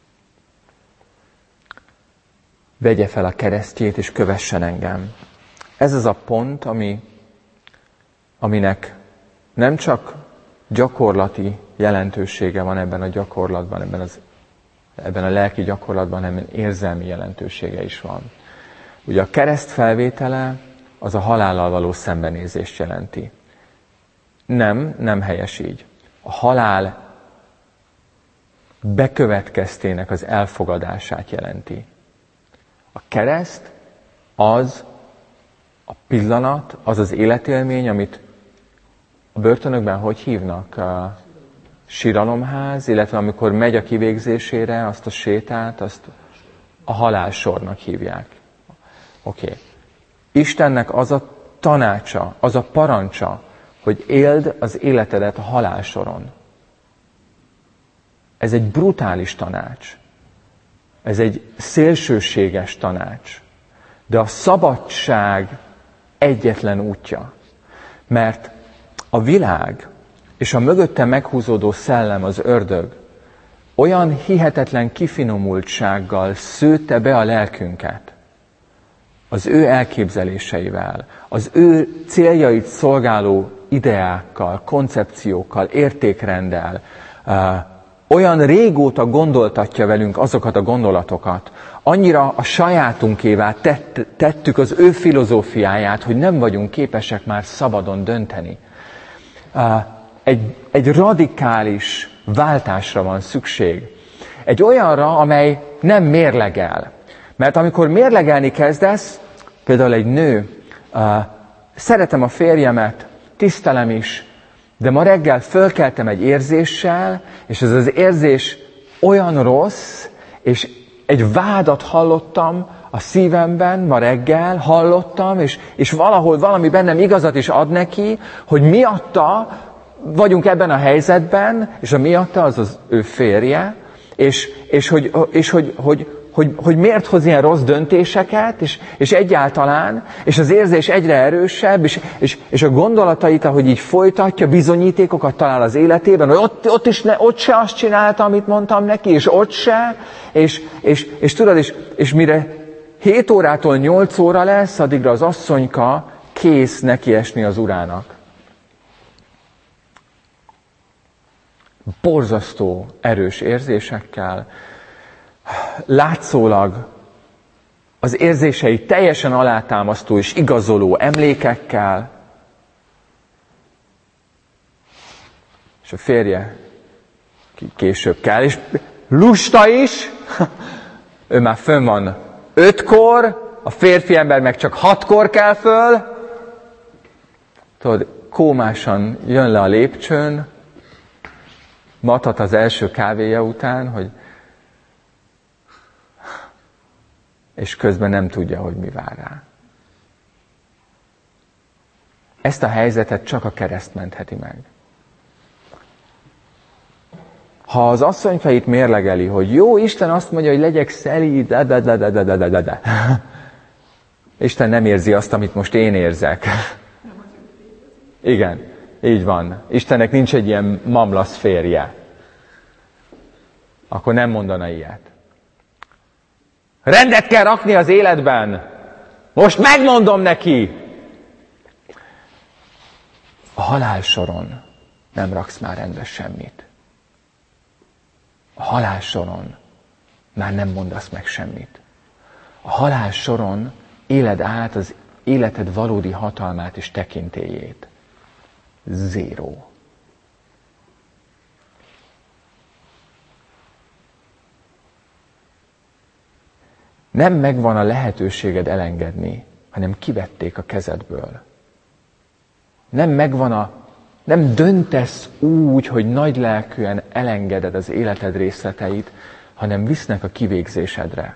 Vegye fel a keresztjét, és kövessen engem. Ez az a pont, ami, aminek nem csak gyakorlati jelentősége van ebben a gyakorlatban, ebben, az, ebben a lelki gyakorlatban, hanem érzelmi jelentősége is van. Ugye a kereszt felvétele az a halállal való szembenézést jelenti. Nem, nem helyes így. A halál bekövetkeztének az elfogadását jelenti. A kereszt az a pillanat, az az életélmény, amit a börtönökben hogy hívnak? A síralomház, illetve amikor megy a kivégzésére, azt a sétát, azt a halálsornak hívják. Oké. Okay. Istennek az a tanácsa, az a parancsa, hogy éld az életedet a halálsoron. Ez egy brutális tanács. Ez egy szélsőséges tanács. De a szabadság egyetlen útja. Mert a világ és a mögötte meghúzódó szellem, az ördög, olyan hihetetlen kifinomultsággal szőtte be a lelkünket, az ő elképzeléseivel, az ő céljait szolgáló ideákkal, koncepciókkal, értékrenddel, olyan régóta gondoltatja velünk azokat a gondolatokat, annyira a sajátunkévá tett, tettük az ő filozófiáját, hogy nem vagyunk képesek már szabadon dönteni. Egy, egy radikális váltásra van szükség. Egy olyanra, amely nem mérlegel. Mert amikor mérlegelni kezdesz, például egy nő, szeretem a férjemet, tisztelem is, de ma reggel fölkeltem egy érzéssel, és ez az érzés olyan rossz, és egy vádat hallottam a szívemben ma reggel, hallottam, és, és valahol valami bennem igazat is ad neki, hogy miatta vagyunk ebben a helyzetben, és a miatta az az ő férje, és, és, hogy, és hogy, hogy, hogy, hogy miért hoz ilyen rossz döntéseket, és, és egyáltalán, és az érzés egyre erősebb, és, és, és a gondolatait, ahogy így folytatja, bizonyítékokat talál az életében, hogy ott, ott, is ne, ott se azt csinálta, amit mondtam neki, és ott se, és, és, és tudod, és, és mire hét órától nyolc óra lesz, addigra az asszonyka kész nekiesni az urának. Borzasztó erős érzésekkel, látszólag az érzései teljesen alátámasztó és igazoló emlékekkel, és a férje később kell, és lusta is, ő már fönn van ötkor, a férfi ember meg csak hatkor kell föl, tudod, kómásan jön le a lépcsőn, matat az első kávéja után, hogy és közben nem tudja, hogy mi vár rá. Ezt a helyzetet csak a kereszt mentheti meg. Ha az asszonyka itt mérlegeli, hogy jó, Isten azt mondja, hogy legyek szelíd, de, de, de, de, de, de, de, de. Isten nem érzi azt, amit most én érzek. Igen, így van. Istennek nincs egy ilyen mamlasz férje. Akkor nem mondana ilyet. Rendet kell rakni az életben. Most megmondom neki. A halál soron nem raksz már rendbe semmit. A halál soron már nem mondasz meg semmit. A halál soron éled át az életed valódi hatalmát és tekintélyét. Zéró. Nem megvan a lehetőséged elengedni, hanem kivették a kezedből. Nem megvan a, nem döntesz úgy, hogy nagylelkűen elengeded az életed részleteit, hanem visznek a kivégzésedre.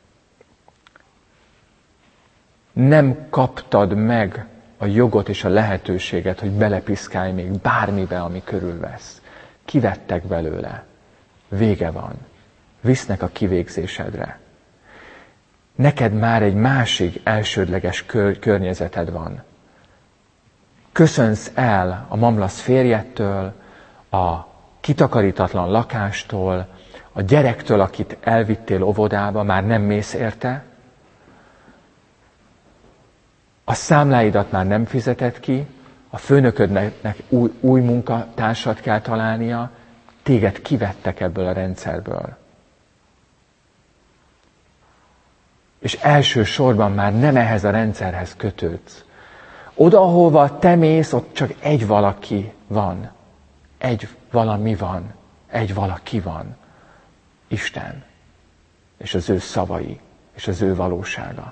Nem kaptad meg a jogot és a lehetőséget, hogy belepiszkálj még bármibe, ami körülvesz. Kivettek belőle. Vége van. Visznek a kivégzésedre. Neked már egy másik elsődleges kör- környezeted van. Köszönsz el a mamlasz férjettől, a kitakarítatlan lakástól, a gyerektől, akit elvittél óvodába, már nem mész érte, a számláidat már nem fizeted ki, a főnöködnek új, új munkatársat kell találnia, téged kivettek ebből a rendszerből. És elsősorban már nem ehhez a rendszerhez kötődsz. Oda, ahova te mész, ott csak egy valaki van. Egy valami van. Egy valaki van. Isten. És az ő szavai. És az ő valósága.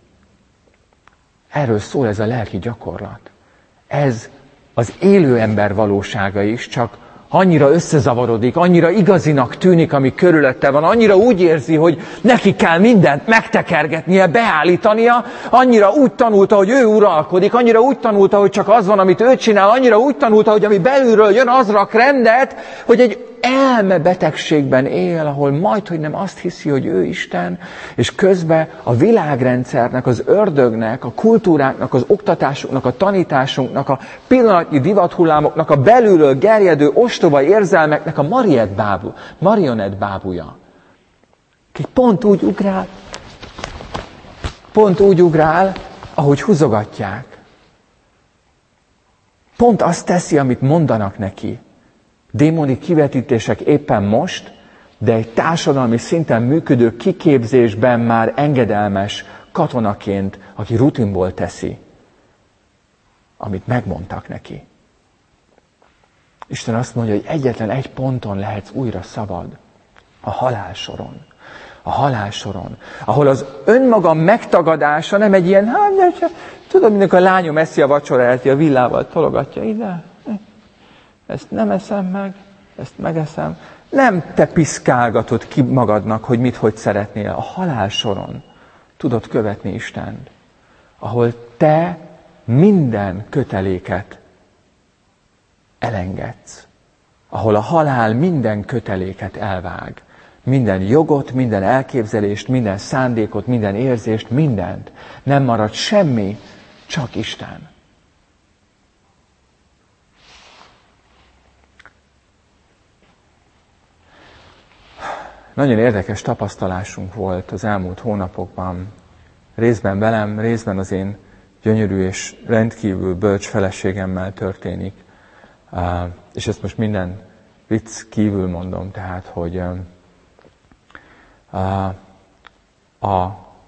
Erről szól ez a lelki gyakorlat. Ez az élő ember valósága is, csak annyira összezavarodik, annyira igazinak tűnik, ami körülötte van, annyira úgy érzi, hogy neki kell mindent megtekergetnie, beállítania, annyira úgy tanulta, hogy ő uralkodik, annyira úgy tanulta, hogy csak az van, amit ő csinál, annyira úgy tanulta, hogy ami belülről jön, az rak rendet, hogy egy elmebetegségben él, ahol majdhogy nem azt hiszi, hogy ő Isten, és közben a világrendszernek, az ördögnek, a kultúráknak, az oktatásunknak, a tanításunknak, a pillanatnyi divathullámoknak, a belülről gerjedő ostoba érzelmeknek a marionettbábú, marionettbábúja. Ki pont úgy ugrál, pont úgy ugrál, ahogy húzogatják. Pont azt teszi, amit mondanak neki. Démoni kivetítések éppen most, de egy társadalmi szinten működő kiképzésben már engedelmes katonaként, aki rutinból teszi, amit megmondtak neki. Isten azt mondja, hogy egyetlen egy ponton lehetsz újra szabad. A halálsoron. A halálsoron. Ahol az önmaga megtagadása nem egy ilyen, hát, tudod, mindenki a lányom eszi a vacsorát, a villával tologatja ide. Ezt nem eszem meg, ezt megeszem. Nem te piszkálgatod ki magadnak, hogy mit, hogy szeretnél. A halálsoron tudod követni Istent. Ahol te minden köteléket elengedsz. Ahol a halál minden köteléket elvág. Minden jogot, minden elképzelést, minden szándékot, minden érzést, mindent. Nem marad semmi, csak Isten. Nagyon érdekes tapasztalásunk volt az elmúlt hónapokban. Részben velem, részben az én gyönyörű és rendkívül bölcs feleségemmel történik. És ezt most minden vicc kívül mondom, tehát, hogy a,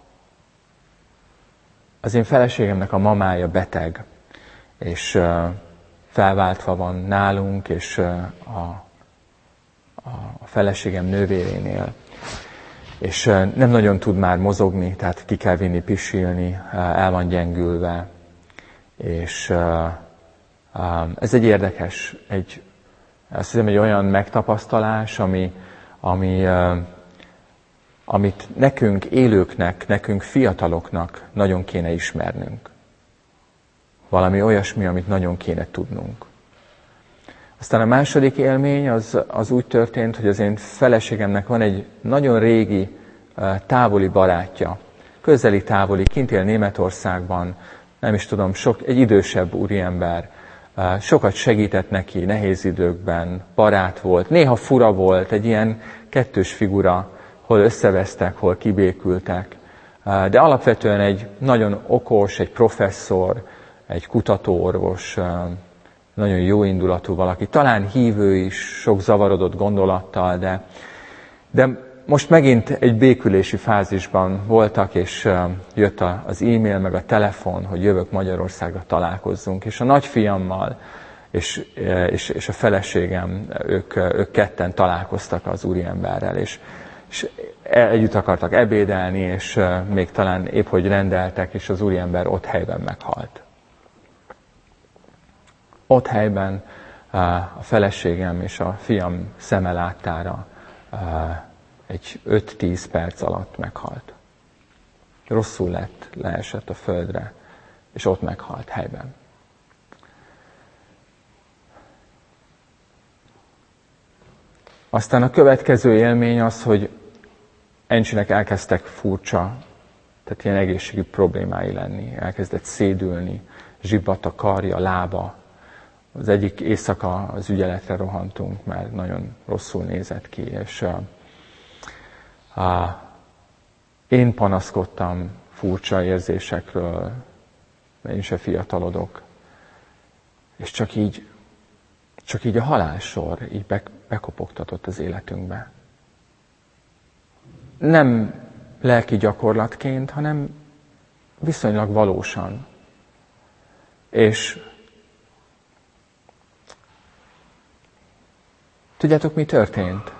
az én feleségemnek a mamája beteg, és felváltva van nálunk, és a a feleségem nővérénél, és nem nagyon tud már mozogni, tehát ki kell vinni pisilni, el van gyengülve, és ez egy érdekes, egy, azt hiszem, egy olyan megtapasztalás, ami, ami, amit nekünk élőknek, nekünk fiataloknak nagyon kéne ismernünk. Valami olyasmi, amit nagyon kéne tudnunk. Aztán a második élmény az, az úgy történt, hogy az én feleségemnek van egy nagyon régi, távoli barátja. Közeli távoli, kint él Németországban, nem is tudom, sok, egy idősebb úriember. Sokat segített neki nehéz időkben, barát volt, néha fura volt, egy ilyen kettős figura, hol összevesztek, hol kibékültek. De alapvetően egy nagyon okos, egy professzor, egy kutatóorvos, nagyon jó indulatú valaki, talán hívő is, sok zavarodott gondolattal, de, de most megint egy békülési fázisban voltak, és jött az e-mail, meg a telefon, hogy jövök Magyarországra, találkozzunk. És a nagyfiammal és, és, és a feleségem, ők, ők ketten találkoztak az úriemberrel, és, és együtt akartak ebédelni, és még talán épp hogy rendeltek, és az úriember ott helyben meghalt. Ott helyben a feleségem és a fiam szeme láttára egy öt-tíz perc alatt meghalt. Rosszul lett, leesett a földre, és ott meghalt helyben. Aztán a következő élmény az, hogy Encsinek elkezdtek furcsa, tehát ilyen egészségügyi problémái lenni. Elkezdett szédülni, zsibbadt a karja, lába. Az egyik éjszaka az ügyeletre rohantunk, mert nagyon rosszul nézett ki, és uh, uh, én panaszkodtam furcsa érzésekről, mert én se fiatalodok, és csak így, csak így a halálsor így be, bekopogtatott az életünkbe. Nem lelki gyakorlatként, hanem viszonylag valósan. És tudjátok, mi történt?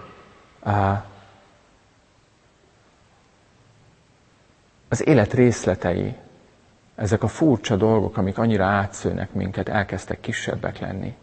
Az élet részletei, ezek a furcsa dolgok, amik annyira átszőnek minket, elkezdtek kisebbek lenni.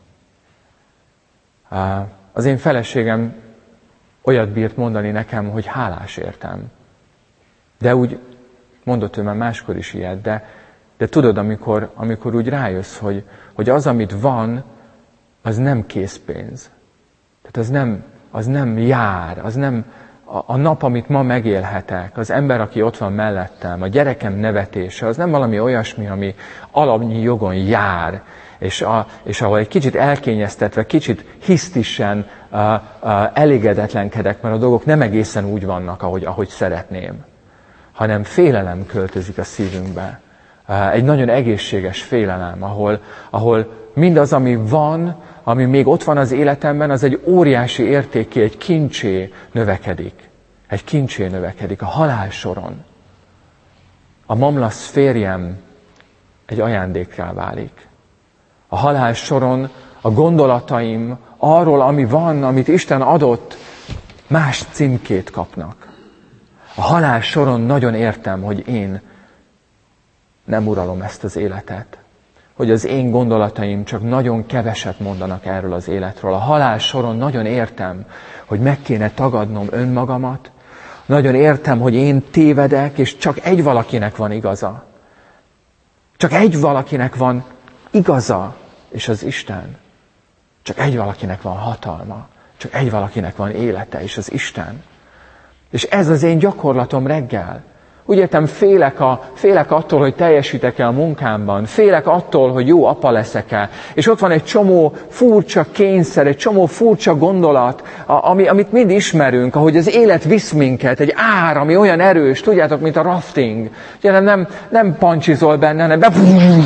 Az én feleségem olyat bírt mondani nekem, hogy hálás értem. De úgy mondott ő már máskor is ilyet, de, de tudod, amikor, amikor úgy rájössz, hogy, hogy az, amit van, az nem készpénz. Tehát az nem, az nem jár, az nem a, a nap, amit ma megélhetek, az ember, aki ott van mellettem, a gyerekem nevetése, az nem valami olyasmi, ami alapnyi jogon jár, és, a, és ahol egy kicsit elkényeztetve, kicsit hisztisen uh, uh, elégedetlenkedek, mert a dolgok nem egészen úgy vannak, ahogy, ahogy szeretném, hanem félelem költözik a szívünkbe. Uh, egy nagyon egészséges félelem, ahol, ahol mindaz, ami van, ami még ott van az életemben, az egy óriási értéké, egy kincsé növekedik. Egy kincsé növekedik a halál soron. A mamlasz férjem egy ajándékká válik. A halál soron a gondolataim arról, ami van, amit Isten adott, más címkét kapnak. A halál soron nagyon értem, hogy én nem uralom ezt az életet. Hogy az én gondolataim csak nagyon keveset mondanak erről az életről. A halál soron nagyon értem, hogy meg kéne tagadnom önmagamat. Nagyon értem, hogy én tévedek, és csak egy valakinek van igaza. Csak egy valakinek van igaza, és az Isten. Csak egy valakinek van hatalma. Csak egy valakinek van élete, és az Isten. És ez az én gyakorlatom reggel. Úgy értem, félek, a, félek attól, hogy teljesítek-e a munkámban, félek attól, hogy jó apa leszek-e, és ott van egy csomó furcsa kényszer, egy csomó furcsa gondolat, ami, amit mind ismerünk, ahogy az élet visz minket, egy ár, ami olyan erős, tudjátok, mint a rafting. Ugye nem, nem pancsizol benne, hanem be...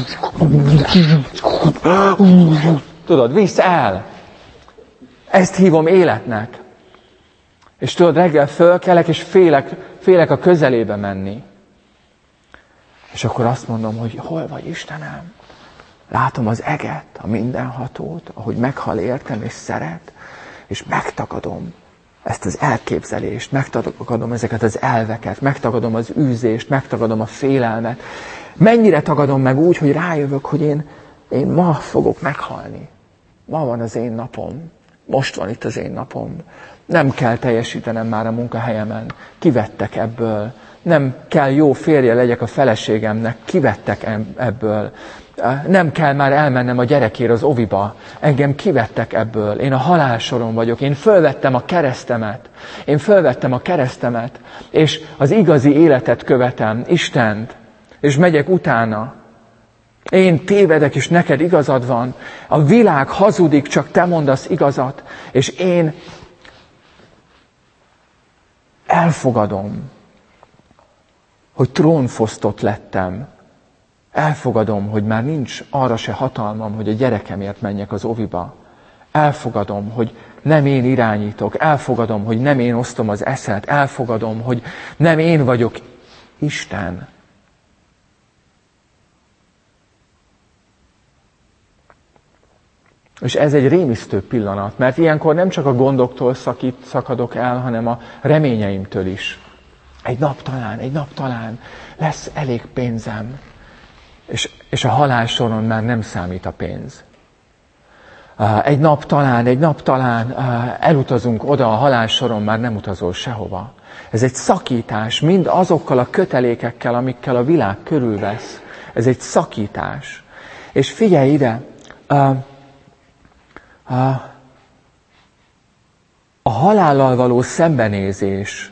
Tudod, visz el. Ezt hívom életnek. És tudod, reggel fölkelek, és félek, félek a közelébe menni. És akkor azt mondom, hogy hol vagy Istenem? Látom az eget, a mindenhatót, ahogy meghal értem és szeret, és megtagadom ezt az elképzelést, megtagadom ezeket az elveket, megtagadom az űzést, megtagadom a félelmet. Mennyire tagadom meg úgy, hogy rájövök, hogy én, én ma fogok meghalni. Ma van az én napom. Most van itt az én napom. Nem kell teljesítenem már a munkahelyemen. Kivettek ebből. Nem kell jó férje legyek a feleségemnek. Kivettek ebből. Nem kell már elmennem a gyerekért az oviba. Engem kivettek ebből. Én a halálsoron vagyok. Én fölvettem a keresztemet. Én fölvettem a keresztemet. És az igazi életet követem. Istent. És megyek utána. Én tévedek, és neked igazad van. A világ hazudik, csak te mondasz igazat. És én elfogadom, hogy trónfosztott lettem. Elfogadom, hogy már nincs arra se hatalmam, hogy a gyerekemért menjek az oviba. Elfogadom, hogy nem én irányítok. Elfogadom, hogy nem én osztom az eszet. Elfogadom, hogy nem én vagyok Isten. És ez egy rémisztő pillanat, mert ilyenkor nem csak a gondoktól szakít, szakadok el, hanem a reményeimtől is. Egy nap talán, egy nap talán lesz elég pénzem. És, és a halál soron már nem számít a pénz. Egy nap talán, egy nap talán elutazunk oda, a halál soron már nem utazol sehova. Ez egy szakítás, mind azokkal a kötelékekkel, amikkel a világ körülvesz. Ez egy szakítás. És figyelj ide! A halállal való szembenézés,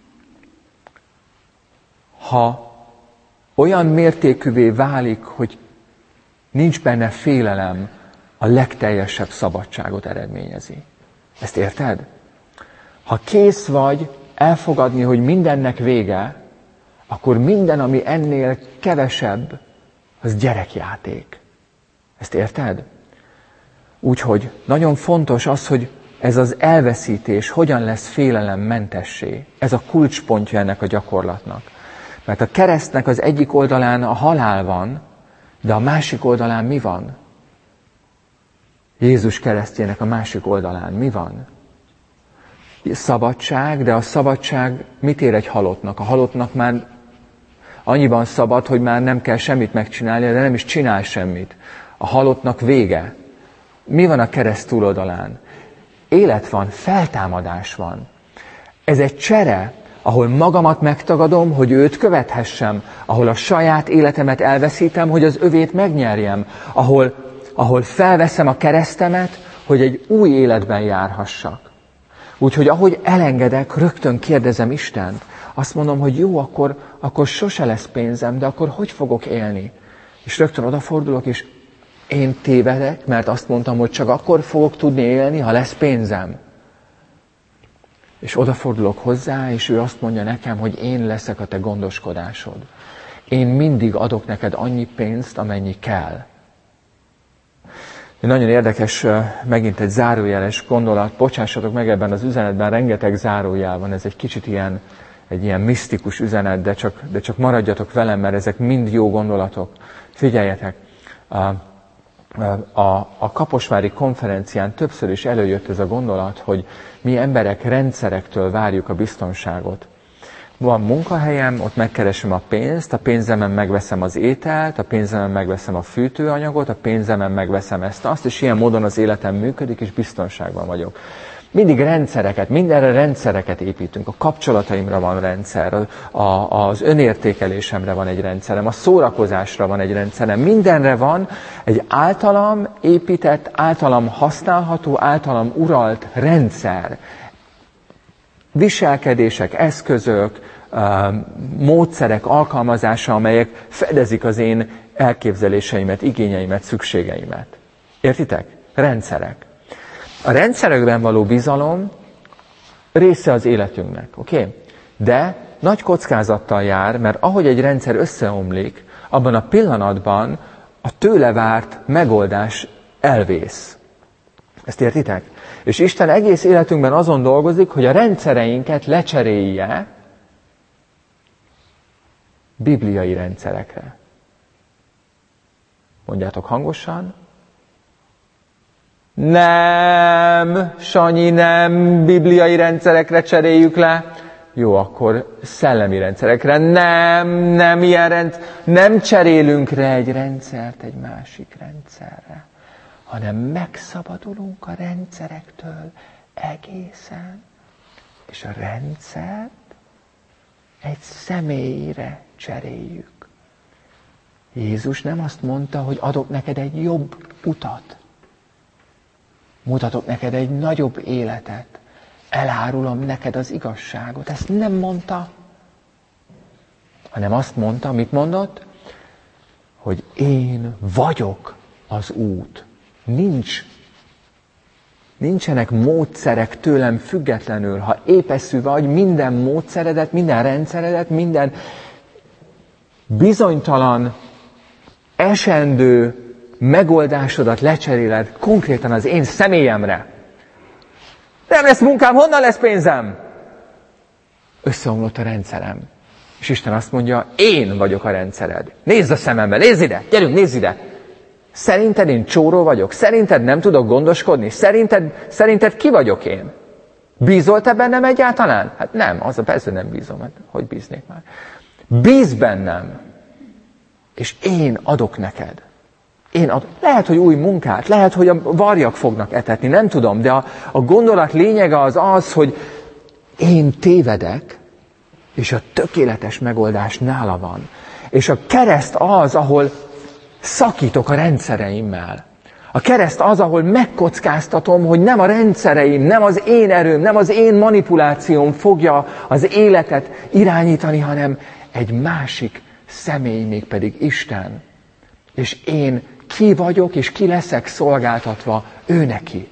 ha olyan mértékűvé válik, hogy nincs benne félelem, a legteljesebb szabadságot eredményezi. Ezt érted? Ha kész vagy elfogadni, hogy mindennek vége, akkor minden, ami ennél kevesebb, az gyerekjáték. Ezt érted? Úgyhogy nagyon fontos az, hogy ez az elveszítés hogyan lesz félelemmentessé. Ez a kulcspontja ennek a gyakorlatnak. Mert a keresztnek az egyik oldalán a halál van, de a másik oldalán mi van? Jézus keresztjének a másik oldalán mi van? Szabadság, de a szabadság mit ér egy halottnak? A halottnak már annyiban szabad, hogy már nem kell semmit megcsinálni, de nem is csinál semmit. A halottnak vége. Mi van a kereszt túloldalán? Élet van, feltámadás van. Ez egy csere, ahol magamat megtagadom, hogy őt követhessem, ahol a saját életemet elveszítem, hogy az övét megnyerjem, ahol, ahol felveszem a keresztemet, hogy egy új életben járhassak. Úgyhogy ahogy elengedek, rögtön kérdezem Istent. Azt mondom, hogy jó, akkor, akkor sose lesz pénzem, de akkor hogy fogok élni? És rögtön odafordulok, és én tévedek, mert azt mondtam, hogy csak akkor fogok tudni élni, ha lesz pénzem. És odafordulok hozzá, és ő azt mondja nekem, hogy én leszek a te gondoskodásod. Én mindig adok neked annyi pénzt, amennyi kell. Nagyon érdekes, megint egy zárójeles gondolat. Bocsássatok meg, ebben az üzenetben rengeteg zárójel van. Ez egy kicsit ilyen, egy ilyen misztikus üzenet, de csak, de csak maradjatok velem, mert ezek mind jó gondolatok. Figyeljetek! A, a, a Kaposvári konferencián többször is előjött ez a gondolat, hogy mi emberek rendszerektől várjuk a biztonságot. Van munkahelyem, ott megkeresem a pénzt, a pénzemen megveszem az ételt, a pénzemen megveszem a fűtőanyagot, a pénzemen megveszem ezt-azt, és ilyen módon az életem működik, és biztonságban vagyok. Mindig rendszereket, mindenre rendszereket építünk. A kapcsolataimra van rendszer, a, a, az önértékelésemre van egy rendszerem, a szórakozásra van egy rendszerem. Mindenre van egy általam épített, általam használható, általam uralt rendszer. Viselkedések, eszközök, módszerek alkalmazása, amelyek fedezik az én elképzeléseimet, igényeimet, szükségeimet. Értitek? Rendszerek. A rendszerekben való bizalom része az életünknek, oké? Okay? De nagy kockázattal jár, mert ahogy egy rendszer összeomlik, abban a pillanatban a tőle várt megoldás elvész. Ezt értitek? És Isten egész életünkben azon dolgozik, hogy a rendszereinket lecserélje bibliai rendszerekre. Mondjátok hangosan. Nem, Sanyi, nem bibliai rendszerekre cseréljük le. Jó, akkor szellemi rendszerekre. Nem, nem ilyen rendszer. Nem cserélünk rá egy rendszert egy másik rendszerre, hanem megszabadulunk a rendszerektől egészen, és a rendszert egy személyre cseréljük. Jézus nem azt mondta, hogy adok neked egy jobb utat, mutatok neked egy nagyobb életet, elárulom neked az igazságot. Ezt nem mondta, hanem azt mondta, mit mondott? Hogy én vagyok az út. Nincs, nincsenek módszerek tőlem függetlenül. Ha épeszű vagy, minden módszeredet, minden rendszeredet, minden bizonytalan, esendő megoldásodat lecseréled konkrétan az én személyemre. Nem lesz munkám, honnan lesz pénzem? Összeomlott a rendszerem. És Isten azt mondja, én vagyok a rendszered. Nézd a szemembe, nézd ide, gyerünk, nézd ide. Szerinted én csóró vagyok? Szerinted nem tudok gondoskodni? Szerinted, szerinted ki vagyok én? Bízol te bennem egyáltalán? Hát nem, az a persze nem bízom, hát hogy bíznék már? Bíz bennem, és én adok neked. Én ad... Lehet, hogy új munkát, lehet, hogy a varjak fognak etetni, nem tudom, de a, a gondolat lényege az az, hogy én tévedek, és a tökéletes megoldás nála van. És a kereszt az, ahol szakítok a rendszereimmel. A kereszt az, ahol megkockáztatom, hogy nem a rendszereim, nem az én erőm, nem az én manipulációm fogja az életet irányítani, hanem egy másik személy, mégpedig Isten. És én ki vagyok, és ki leszek szolgáltatva ő neki.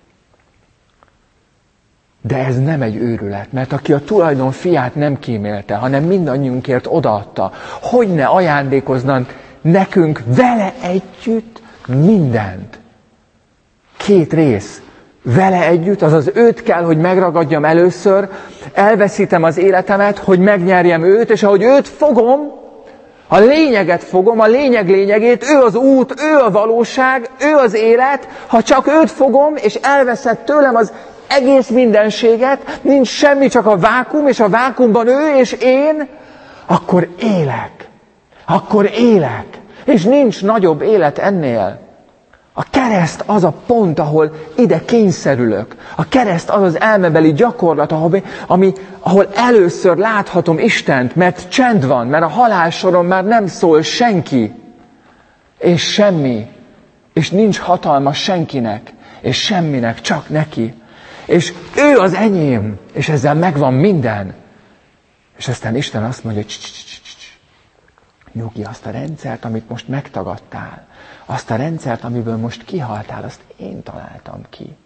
De ez nem egy őrület, mert aki a tulajdon fiát nem kímélte, hanem mindannyiunkért odaadta, hogy ne ajándékoznan nekünk vele együtt mindent. Két rész. Vele együtt, azaz őt kell, hogy megragadjam először, elveszítem az életemet, hogy megnyerjem őt, és ahogy őt fogom, a lényeget fogom, a lényeg lényegét, ő az út, ő a valóság, ő az élet, ha csak őt fogom, és elveszed tőlem az egész mindenséget, nincs semmi, csak a vákum, és a vákumban ő és én, akkor élek. Akkor élek. És nincs nagyobb élet ennél. A kereszt az a pont, ahol ide kényszerülök. A kereszt az az elmebeli gyakorlat, ahol, ami, ahol először láthatom Istent, mert csend van, mert a halálsoron már nem szól senki, és semmi, és nincs hatalma senkinek, és semminek, csak neki. És ő az enyém, és ezzel megvan minden. És aztán Isten azt mondja, hogy nyugi, azt a rendszert, amit most megtagadtál, azt a rendszert, amiből most kihaltál, azt én találtam ki.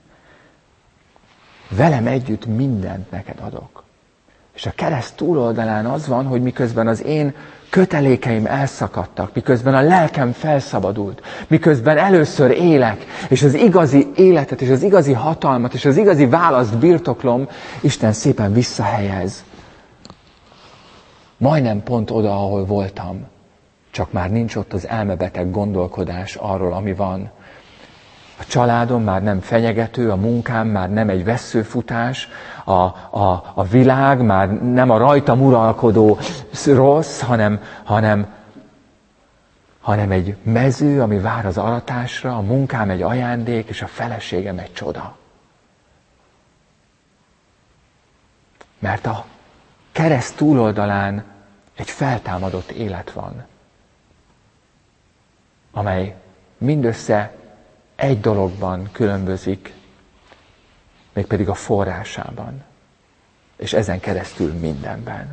Velem együtt mindent neked adok. És a kereszt túloldalán az van, hogy miközben az én kötelékeim elszakadtak, miközben a lelkem felszabadult, miközben először élek, és az igazi életet, és az igazi hatalmat, és az igazi választ birtoklom, Isten szépen visszahelyez. Majdnem pont oda, ahol voltam, csak már nincs ott az elmebeteg gondolkodás arról, ami van. A családom már nem fenyegető, a munkám már nem egy vesszőfutás, a, a, a világ már nem a rajtam uralkodó rossz, hanem, hanem, hanem egy mező, ami vár az aratásra, a munkám egy ajándék, és a feleségem egy csoda. Mert a kereszt túloldalán egy feltámadott élet van, amely mindössze egy dologban különbözik, mégpedig a forrásában, és ezen keresztül mindenben.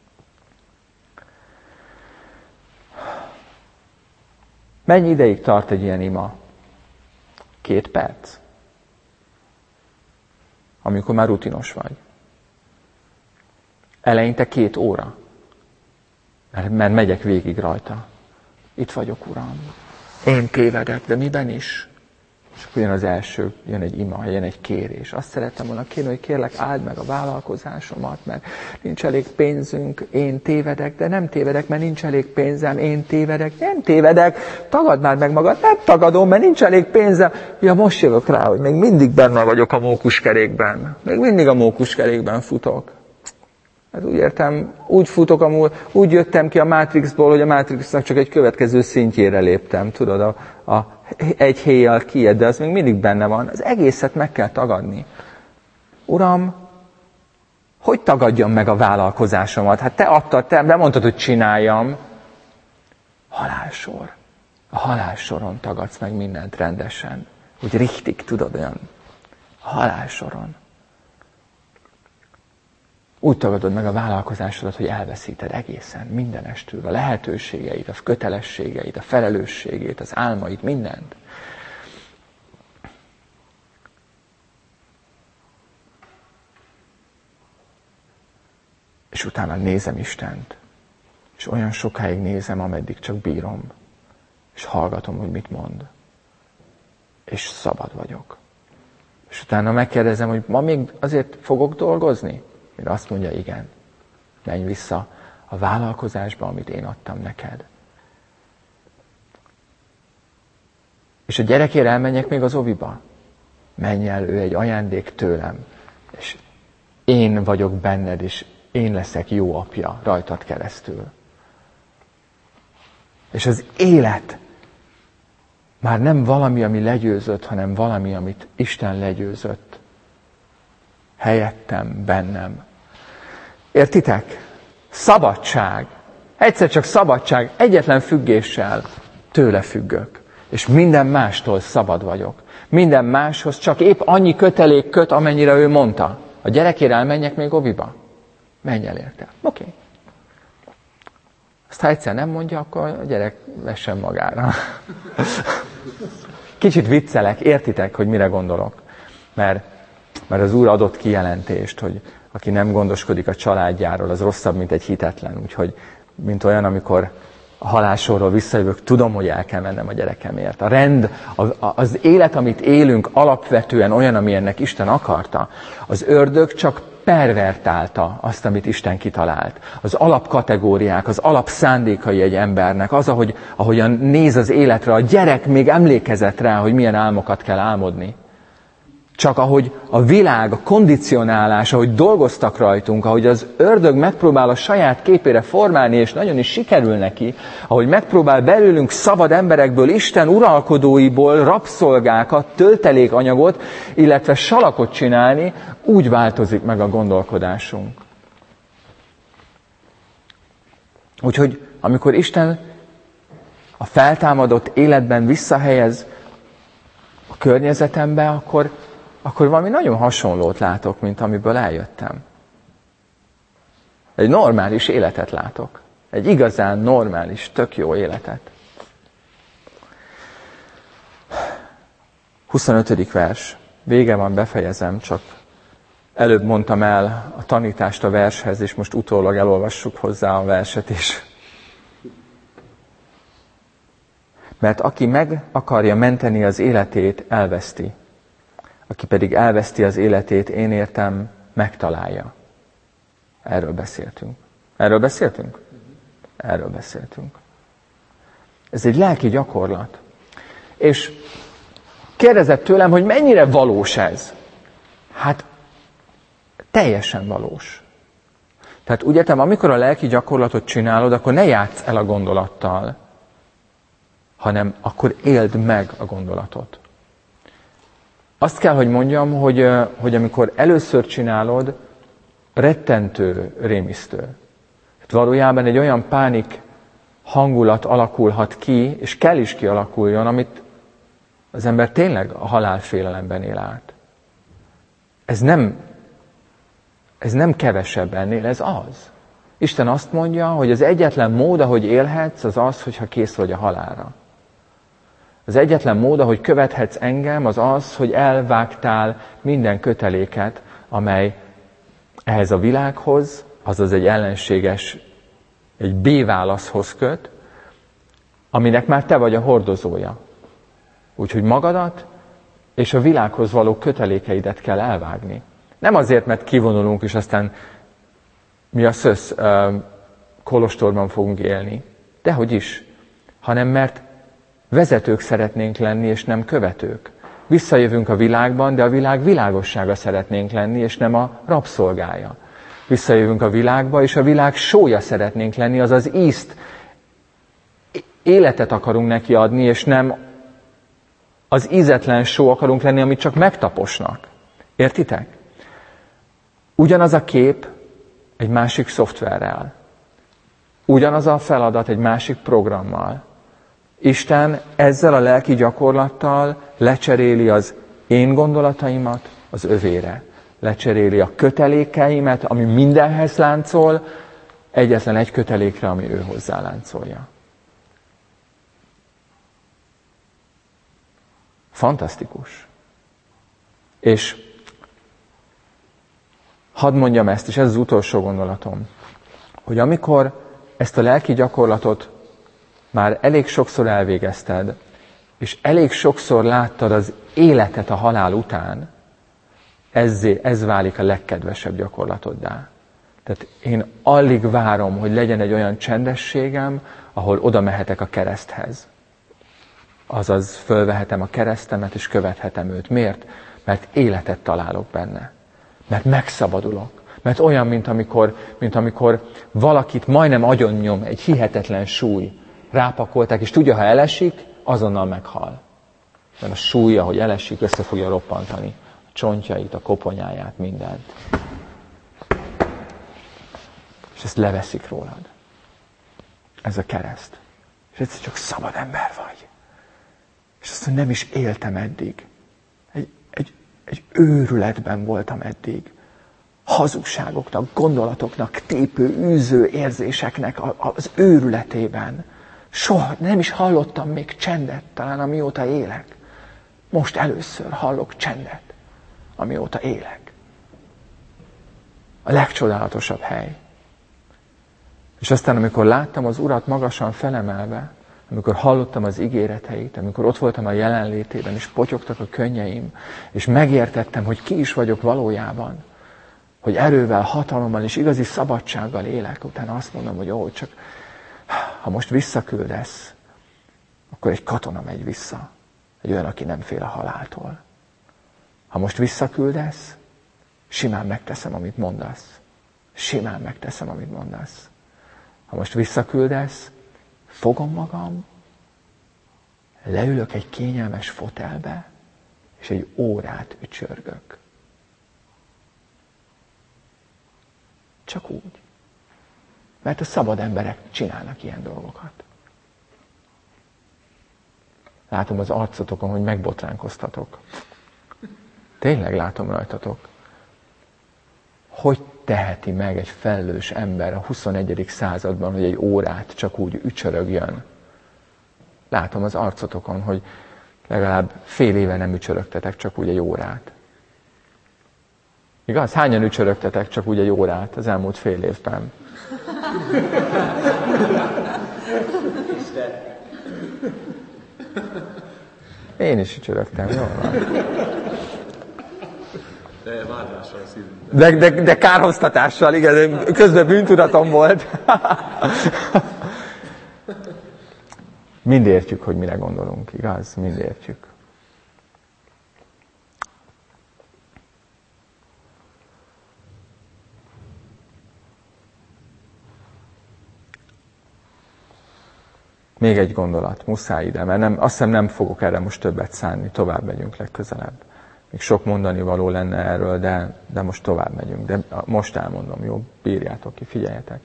Mennyi ideig tart egy ilyen ima? Két perc. Amikor már rutinos vagy. Eleinte két óra. Mert, mert megyek végig rajta. Itt vagyok, Uram. Én tévedek, de miben is? És akkor jön az első, jön egy ima, jön egy kérés. Azt szerettem volna kérni, hogy kérlek, áld meg a vállalkozásomat, mert nincs elég pénzünk, én tévedek, de nem tévedek, mert nincs elég pénzem, én tévedek, nem tévedek, tagadd már meg magad, nem tagadom, mert nincs elég pénzem. Ja, most jövök rá, hogy még mindig benne vagyok a mókuskerékben. Még mindig a mókuskerékben futok. Hát úgy értem, úgy futok, amúgy, úgy jöttem ki a Matrixból, hogy a Matrixnak csak egy következő szintjére léptem, tudod, a, a egy héjjal kijed, de az még mindig benne van. Az egészet meg kell tagadni. Uram, hogy tagadjam meg a vállalkozásomat? Hát te adtad, te de mondtad, hogy csináljam. Halálsor. A halálsoron tagadsz meg mindent rendesen. Úgy richtig, tudod, olyan. A halálsoron. Úgy tagadod meg a vállalkozásodat, hogy elveszíted egészen, mindenestől, a lehetőségeit, a kötelességeit, a felelősségét, az álmaid, mindent. És utána nézem Istent, és olyan sokáig nézem, ameddig csak bírom, és hallgatom, hogy mit mond. És szabad vagyok. És utána megkérdezem, hogy ma még azért fogok dolgozni? Én azt mondja, igen, menj vissza a vállalkozásba, amit én adtam neked. És a gyerekére elmenjek még az oviba? Menj el, ő egy ajándék tőlem, és én vagyok benned, és én leszek jó apja rajtad keresztül. És az élet már nem valami, ami legyőzött, hanem valami, amit Isten legyőzött. Helyettem, bennem. Értitek? Szabadság. Egyszer csak szabadság, egyetlen függéssel tőle függök. És minden mástól szabad vagyok. Minden máshoz csak épp annyi kötelék köt, amennyire ő mondta. A gyerekére elmenjek még oviba? Menj el érte. Oké. Okay. Azt ha egyszer nem mondja, akkor a gyerek vessen magára. Kicsit viccelek, értitek, hogy mire gondolok? Mert Mert az Úr adott kijelentést, hogy aki nem gondoskodik a családjáról, az rosszabb, mint egy hitetlen. Úgyhogy, mint olyan, amikor a halálsorról visszajövök, tudom, hogy el kell mennem a gyerekemért. A rend, az élet, amit élünk, alapvetően olyan, ami ennek Isten akarta. Az ördög csak pervertálta azt, amit Isten kitalált. Az alapkategóriák, az alapszándékai egy embernek, az, ahogy, ahogyan néz az életre, a gyerek még emlékezett rá, hogy milyen álmokat kell álmodni. Csak ahogy a világ, a kondicionálás, ahogy dolgoztak rajtunk, ahogy az ördög megpróbál a saját képére formálni, és nagyon is sikerül neki, ahogy megpróbál belőlünk szabad emberekből, Isten uralkodóiból rabszolgákat, töltelékanyagot, illetve salakot csinálni, úgy változik meg a gondolkodásunk. Úgyhogy amikor Isten a feltámadott életben visszahelyez a környezetembe, akkor akkor valami nagyon hasonlót látok, mint amiből eljöttem. Egy normális életet látok. Egy igazán normális, tök jó életet. huszonötödik vers. Vége van, befejezem, csak előbb mondtam el a tanítást a vershez, és most utólag elolvassuk hozzá a verset is. Mert aki meg akarja menteni az életét, elveszti. Aki pedig elveszti az életét, én értem, megtalálja. Erről beszéltünk. Erről beszéltünk? Erről beszéltünk. Ez egy lelki gyakorlat. És kérdezett tőlem, hogy mennyire valós ez? Hát teljesen valós. Tehát úgy értem, amikor a lelki gyakorlatot csinálod, akkor ne játsz el a gondolattal, hanem akkor éld meg a gondolatot. Azt kell, hogy mondjam, hogy, hogy amikor először csinálod, rettentő, rémisztő. Hát valójában egy olyan pánik hangulat alakulhat ki, és kell is kialakuljon, amit az ember tényleg a halálfélelemben él át. Ez nem, ez nem kevesebb ennél, ez az. Isten azt mondja, hogy az egyetlen mód, ahogy élhetsz, az az, hogyha kész vagy a halálra. Az egyetlen mód, ahogy követhetsz engem, az az, hogy elvágtál minden köteléket, amely ehhez a világhoz, azaz egy ellenséges, egy B-válaszhoz köt, aminek már te vagy a hordozója. Úgyhogy magadat és a világhoz való kötelékeidet kell elvágni. Nem azért, mert kivonulunk, és aztán mi a szösz kolostorban fogunk élni, dehogy is, hanem mert vezetők szeretnénk lenni, és nem követők. Visszajövünk a világban, de a világ világossága szeretnénk lenni, és nem a rabszolgája. Visszajövünk a világba, és a világ sója szeretnénk lenni, azaz ízt, életet akarunk neki adni, és nem az ízetlen só akarunk lenni, amit csak megtaposnak. Értitek? Ugyanaz a kép egy másik szoftverrel. Ugyanaz a feladat egy másik programmal. Isten ezzel a lelki gyakorlattal lecseréli az én gondolataimat az övére. Lecseréli a kötelékeimet, ami mindenhez láncol, egyetlen egy kötelékre, ami ő hozzá láncolja. Fantasztikus. És hadd mondjam ezt, és ez az utolsó gondolatom, hogy amikor ezt a lelki gyakorlatot már elég sokszor elvégezted, és elég sokszor láttad az életet a halál után, ez, ez válik a legkedvesebb gyakorlatoddá. Tehát én alig várom, hogy legyen egy olyan csendességem, ahol oda mehetek a kereszthez. Azaz fölvehetem a keresztemet, és követhetem őt. Miért? Mert életet találok benne. Mert megszabadulok. Mert olyan, mint amikor, mint amikor valakit majdnem agyonnyom egy hihetetlen súly. Rápakolták, és tudja, ha elesik, azonnal meghal. Mert a súlya, hogy elesik, össze fogja roppantani a csontjait, a koponyáját, mindent. És ezt leveszik rólad. Ez a kereszt. És egyszer csak szabad ember vagy. És azt mondja, nem is éltem eddig. Egy, egy, egy őrületben voltam eddig. Hazugságoknak, gondolatoknak, tépő, űző érzéseknek az őrületében. Soha nem is hallottam még csendet, talán amióta élek. Most először hallok csendet, amióta élek. A legcsodálatosabb hely. És aztán, amikor láttam az Urat magasan felemelve, amikor hallottam az ígéreteit, amikor ott voltam a jelenlétében, és potyogtak a könnyeim, és megértettem, hogy ki is vagyok valójában, hogy erővel, hatalommal és igazi szabadsággal élek, utána azt mondom, hogy ó, csak ha most visszaküldesz, akkor egy katona megy vissza, egy olyan, aki nem fél a haláltól. Ha most visszaküldesz, simán megteszem, amit mondasz. Simán megteszem, amit mondasz. Ha most visszaküldesz, fogom magam, leülök egy kényelmes fotelbe, és egy órát ücsörgök. Csak úgy. Mert a szabad emberek csinálnak ilyen dolgokat. Látom az arcotokon, hogy megbotránkoztatok. Tényleg látom rajtatok. Hogy teheti meg egy felelős ember a huszonegyedik században, hogy egy órát csak úgy ücsörögjön? Látom az arcotokon, hogy legalább fél éve nem ücsörögtetek csak úgy egy órát. Igaz? Hányan ücsörögtetek csak úgy egy órát az elmúlt fél évben? Én is ücsörögtem, jól van. De vádással szívünk. De, de, de kárhoztatással, igen, közben bűntudatom volt. Mind értjük, hogy mire gondolunk, igaz? Mind értjük. Még egy gondolat, muszáj ide, mert nem, azt hiszem nem fogok erre most többet szánni, tovább megyünk legközelebb. Még sok mondani való lenne erről, de, de most tovább megyünk. De most elmondom, jó? Bírjátok ki, figyeljetek.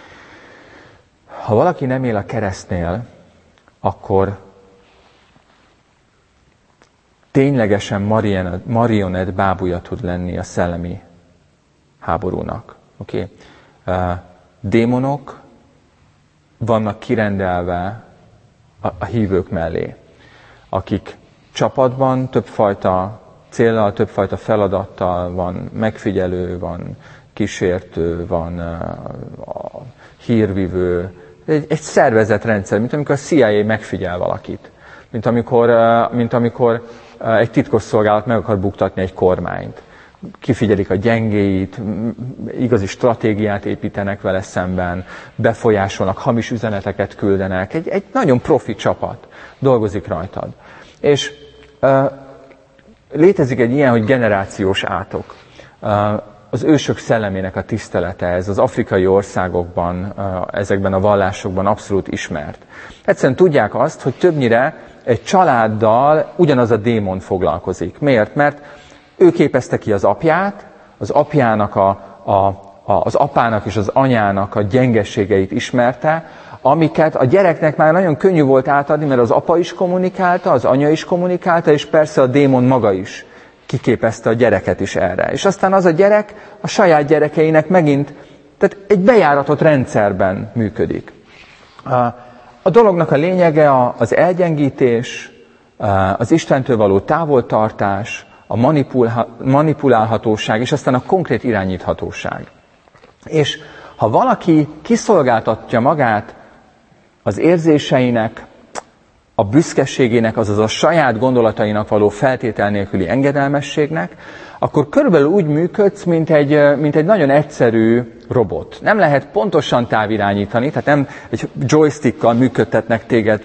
Ha valaki nem él a keresztnél, akkor ténylegesen marionett bábúja tud lenni a szellemi háborúnak. Oké? Okay? Uh, démonok vannak kirendelve a, a hívők mellé, akik csapatban többfajta céllal, többfajta feladattal van, megfigyelő, van kísértő, van uh, a hírvivő, egy, egy szervezetrendszer, mint amikor a C I A megfigyel valakit, mint amikor, uh, mint amikor uh, egy titkosszolgálat meg akar buktatni egy kormányt. Kifigyelik a gyengéit, igazi stratégiát építenek vele szemben, befolyásolnak, hamis üzeneteket küldenek. Egy, egy nagyon profi csapat dolgozik rajtad. És uh, létezik egy ilyen, hogy generációs átok. Uh, az ősök szellemének a tisztelete, ez az afrikai országokban, uh, ezekben a vallásokban abszolút ismert. Egyszerűen tudják azt, hogy többnyire egy családdal ugyanaz a démon foglalkozik. Miért? Mert ő képezte ki az apját, az apjának, a, a, a, az apának és az anyának a gyengeségeit ismerte, amiket a gyereknek már nagyon könnyű volt átadni, mert az apa is kommunikálta, az anya is kommunikálta, és persze a démon maga is kiképezte a gyereket is erre. És aztán az a gyerek a saját gyerekeinek megint, tehát egy bejáratott rendszerben működik. A dolognak a lényege az elgyengítés, az Istentől való távoltartás, a manipulálhatóság, és aztán a konkrét irányíthatóság. És ha valaki kiszolgáltatja magát az érzéseinek, a büszkeségének, azaz a saját gondolatainak való feltétel nélküli engedelmességnek, akkor körülbelül úgy működsz, mint egy, mint egy nagyon egyszerű robot. Nem lehet pontosan távirányítani, tehát nem egy joystickkal működtetnek téged,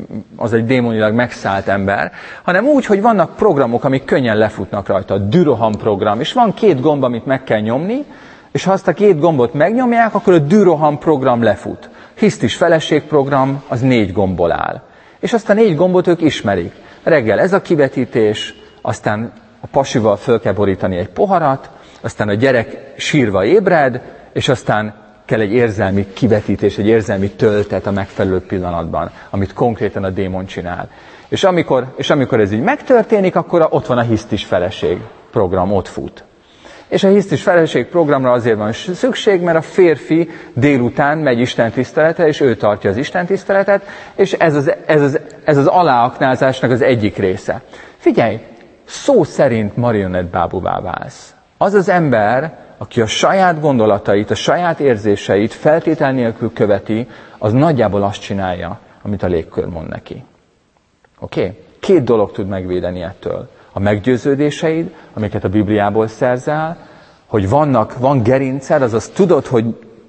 az egy démonilag megszállt ember, hanem úgy, hogy vannak programok, amik könnyen lefutnak rajta. A düroham program, és van két gomb, amit meg kell nyomni, és ha azt a két gombot megnyomják, akkor a düroham program lefut. Hisztis feleségprogram, az négy gombból áll. És azt a négy gombot ők ismerik. Reggel ez a kivetítés, aztán a pasival föl kell borítani egy poharat, aztán a gyerek sírva ébred, és aztán kell egy érzelmi kivetítés, egy érzelmi töltet a megfelelő pillanatban, amit konkrétan a démon csinál. És amikor, és amikor ez így megtörténik, akkor ott van a hisztis feleség program, ott fut. És a hisztis feleség programra azért van szükség, mert a férfi délután megy istentiszteletre, és ő tartja az istentiszteletet, és ez az, ez az, ez az aláaknázásnak az egyik része. Figyelj, szó szerint marionettbábúvá válsz. Az az ember, aki a saját gondolatait, a saját érzéseit feltétel nélkül követi, az nagyjából azt csinálja, amit a légkör mond neki. Oké? Okay? Két dolog tud megvédeni ettől. A meggyőződéseid, amiket a Bibliából szerzel, hogy vannak, van gerinced, azaz tudod, hogy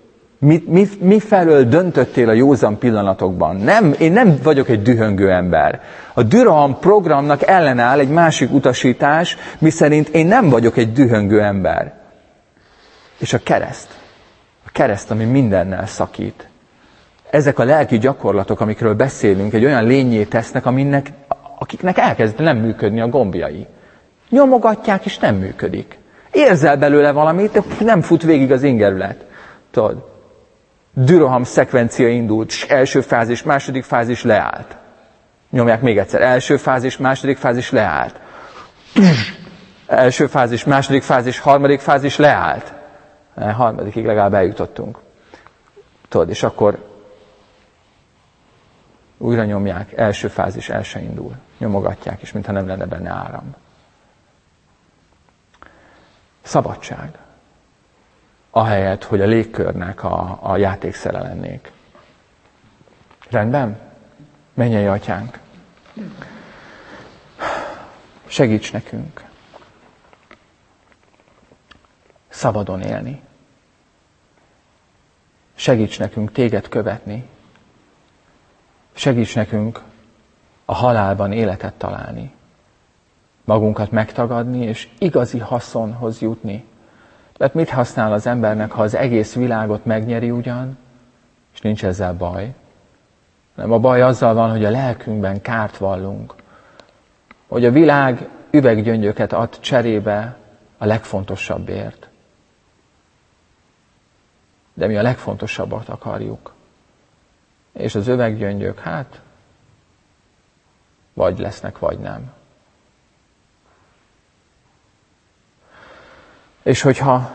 mi, mi, mi felől döntöttél a józan pillanatokban. Nem, én nem vagyok egy dühöngő ember. A düroham programnak ellenáll egy másik utasítás, miszerint én nem vagyok egy dühöngő ember. És a kereszt. A kereszt, ami mindennel szakít. Ezek a lelki gyakorlatok, amikről beszélünk, egy olyan lényé tesznek, aminek, akiknek elkezd nem működni a gombjai. Nyomogatják, és nem működik. Érzel belőle valamit, de nem fut végig az ingerület. Tudod, düroham szekvencia indult, első fázis, második fázis leállt. Nyomják még egyszer, első fázis, második fázis leállt. Első fázis, második fázis, harmadik fázis leállt. A harmadikig legalább eljutottunk. Tudod, és akkor újra nyomják, első fázis, el se indul. Nyomogatják, és mintha nem lenne benne áram. Szabadság. Ahelyett, hogy a légkörnek a, a játékszere lennék. Rendben? Mennyei Atyánk. Segíts nekünk szabadon élni. Segíts nekünk téged követni. Segíts nekünk a halálban életet találni. Magunkat megtagadni, és igazi haszonhoz jutni. Mert mit használ az embernek, ha az egész világot megnyeri ugyan, és nincs ezzel baj. Nem, a baj azzal van, hogy a lelkünkben kárt vallunk. Hogy a világ üveggyöngyöket ad cserébe a legfontosabbért. De mi a legfontosabbat akarjuk. És az üveggyöngyök, hát, vagy lesznek, vagy nem. És hogyha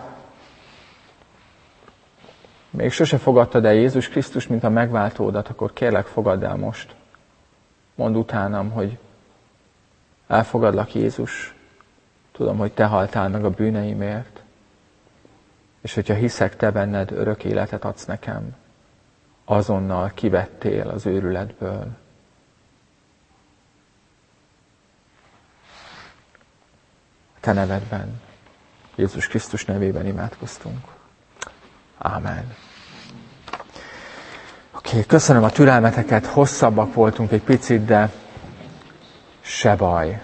még sose fogadtad el Jézus Krisztus, mint a megváltódat, akkor kérlek, fogadd el most. Mondd utánam, hogy elfogadlak, Jézus. Tudom, hogy te haltál meg a bűneimért. És hogyha hiszek, te benned örök életet adsz nekem, azonnal kivettél az őrületből. Te nevedben, Jézus Krisztus nevében imádkoztunk. Ámen. Oké, okay, köszönöm a türelmeteket, hosszabbak voltunk egy picit, de se baj.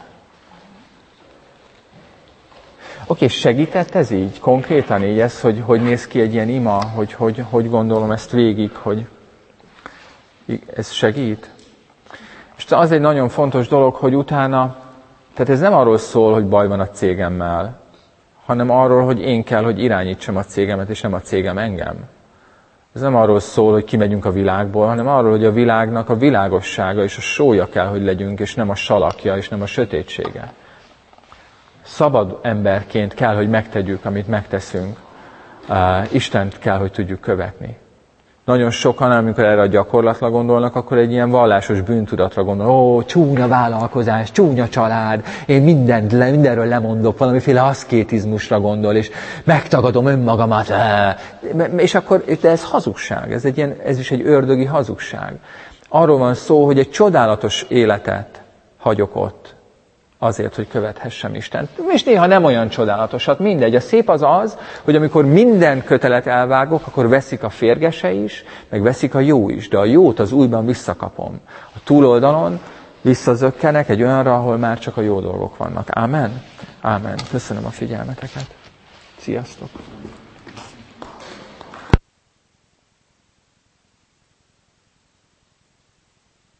Oké, okay, segített ez így? Konkrétan így ez, hogy hogy néz ki egy ilyen ima, hogy hogy, hogy gondolom ezt végig, hogy ez segít? És az egy nagyon fontos dolog, hogy utána, tehát ez nem arról szól, hogy baj van a cégemmel, hanem arról, hogy én kell, hogy irányítsam a cégemet, és nem a cégem engem. Ez nem arról szól, hogy kimegyünk a világból, hanem arról, hogy a világnak a világossága és a sója kell, hogy legyünk, és nem a salakja, és nem a sötétsége. Szabad emberként kell, hogy megtegyük, amit megteszünk. Uh, Istent kell, hogy tudjuk követni. Nagyon sokan, amikor erre a gyakorlatra gondolnak, akkor egy ilyen vallásos bűntudatra gondol. Ó, csúnya vállalkozás, csúnya család, én mindent, mindenről lemondok, valamiféle aszkétizmusra gondol, és megtagadom önmagamat. És akkor, de ez hazugság, ez, egy ilyen, ez is egy ördögi hazugság. Arról van szó, hogy egy csodálatos életet hagyok ott, azért, hogy követhessem Istent. És néha nem olyan csodálatosat, mindegy. A szép az az, hogy amikor minden kötelet elvágok, akkor veszik a férgese is, meg veszik a jó is, de a jót az újban visszakapom. A túloldalon visszazökkenek egy olyanra, ahol már csak a jó dolgok vannak. Ámen? Ámen. Köszönöm a figyelmeteket. Sziasztok!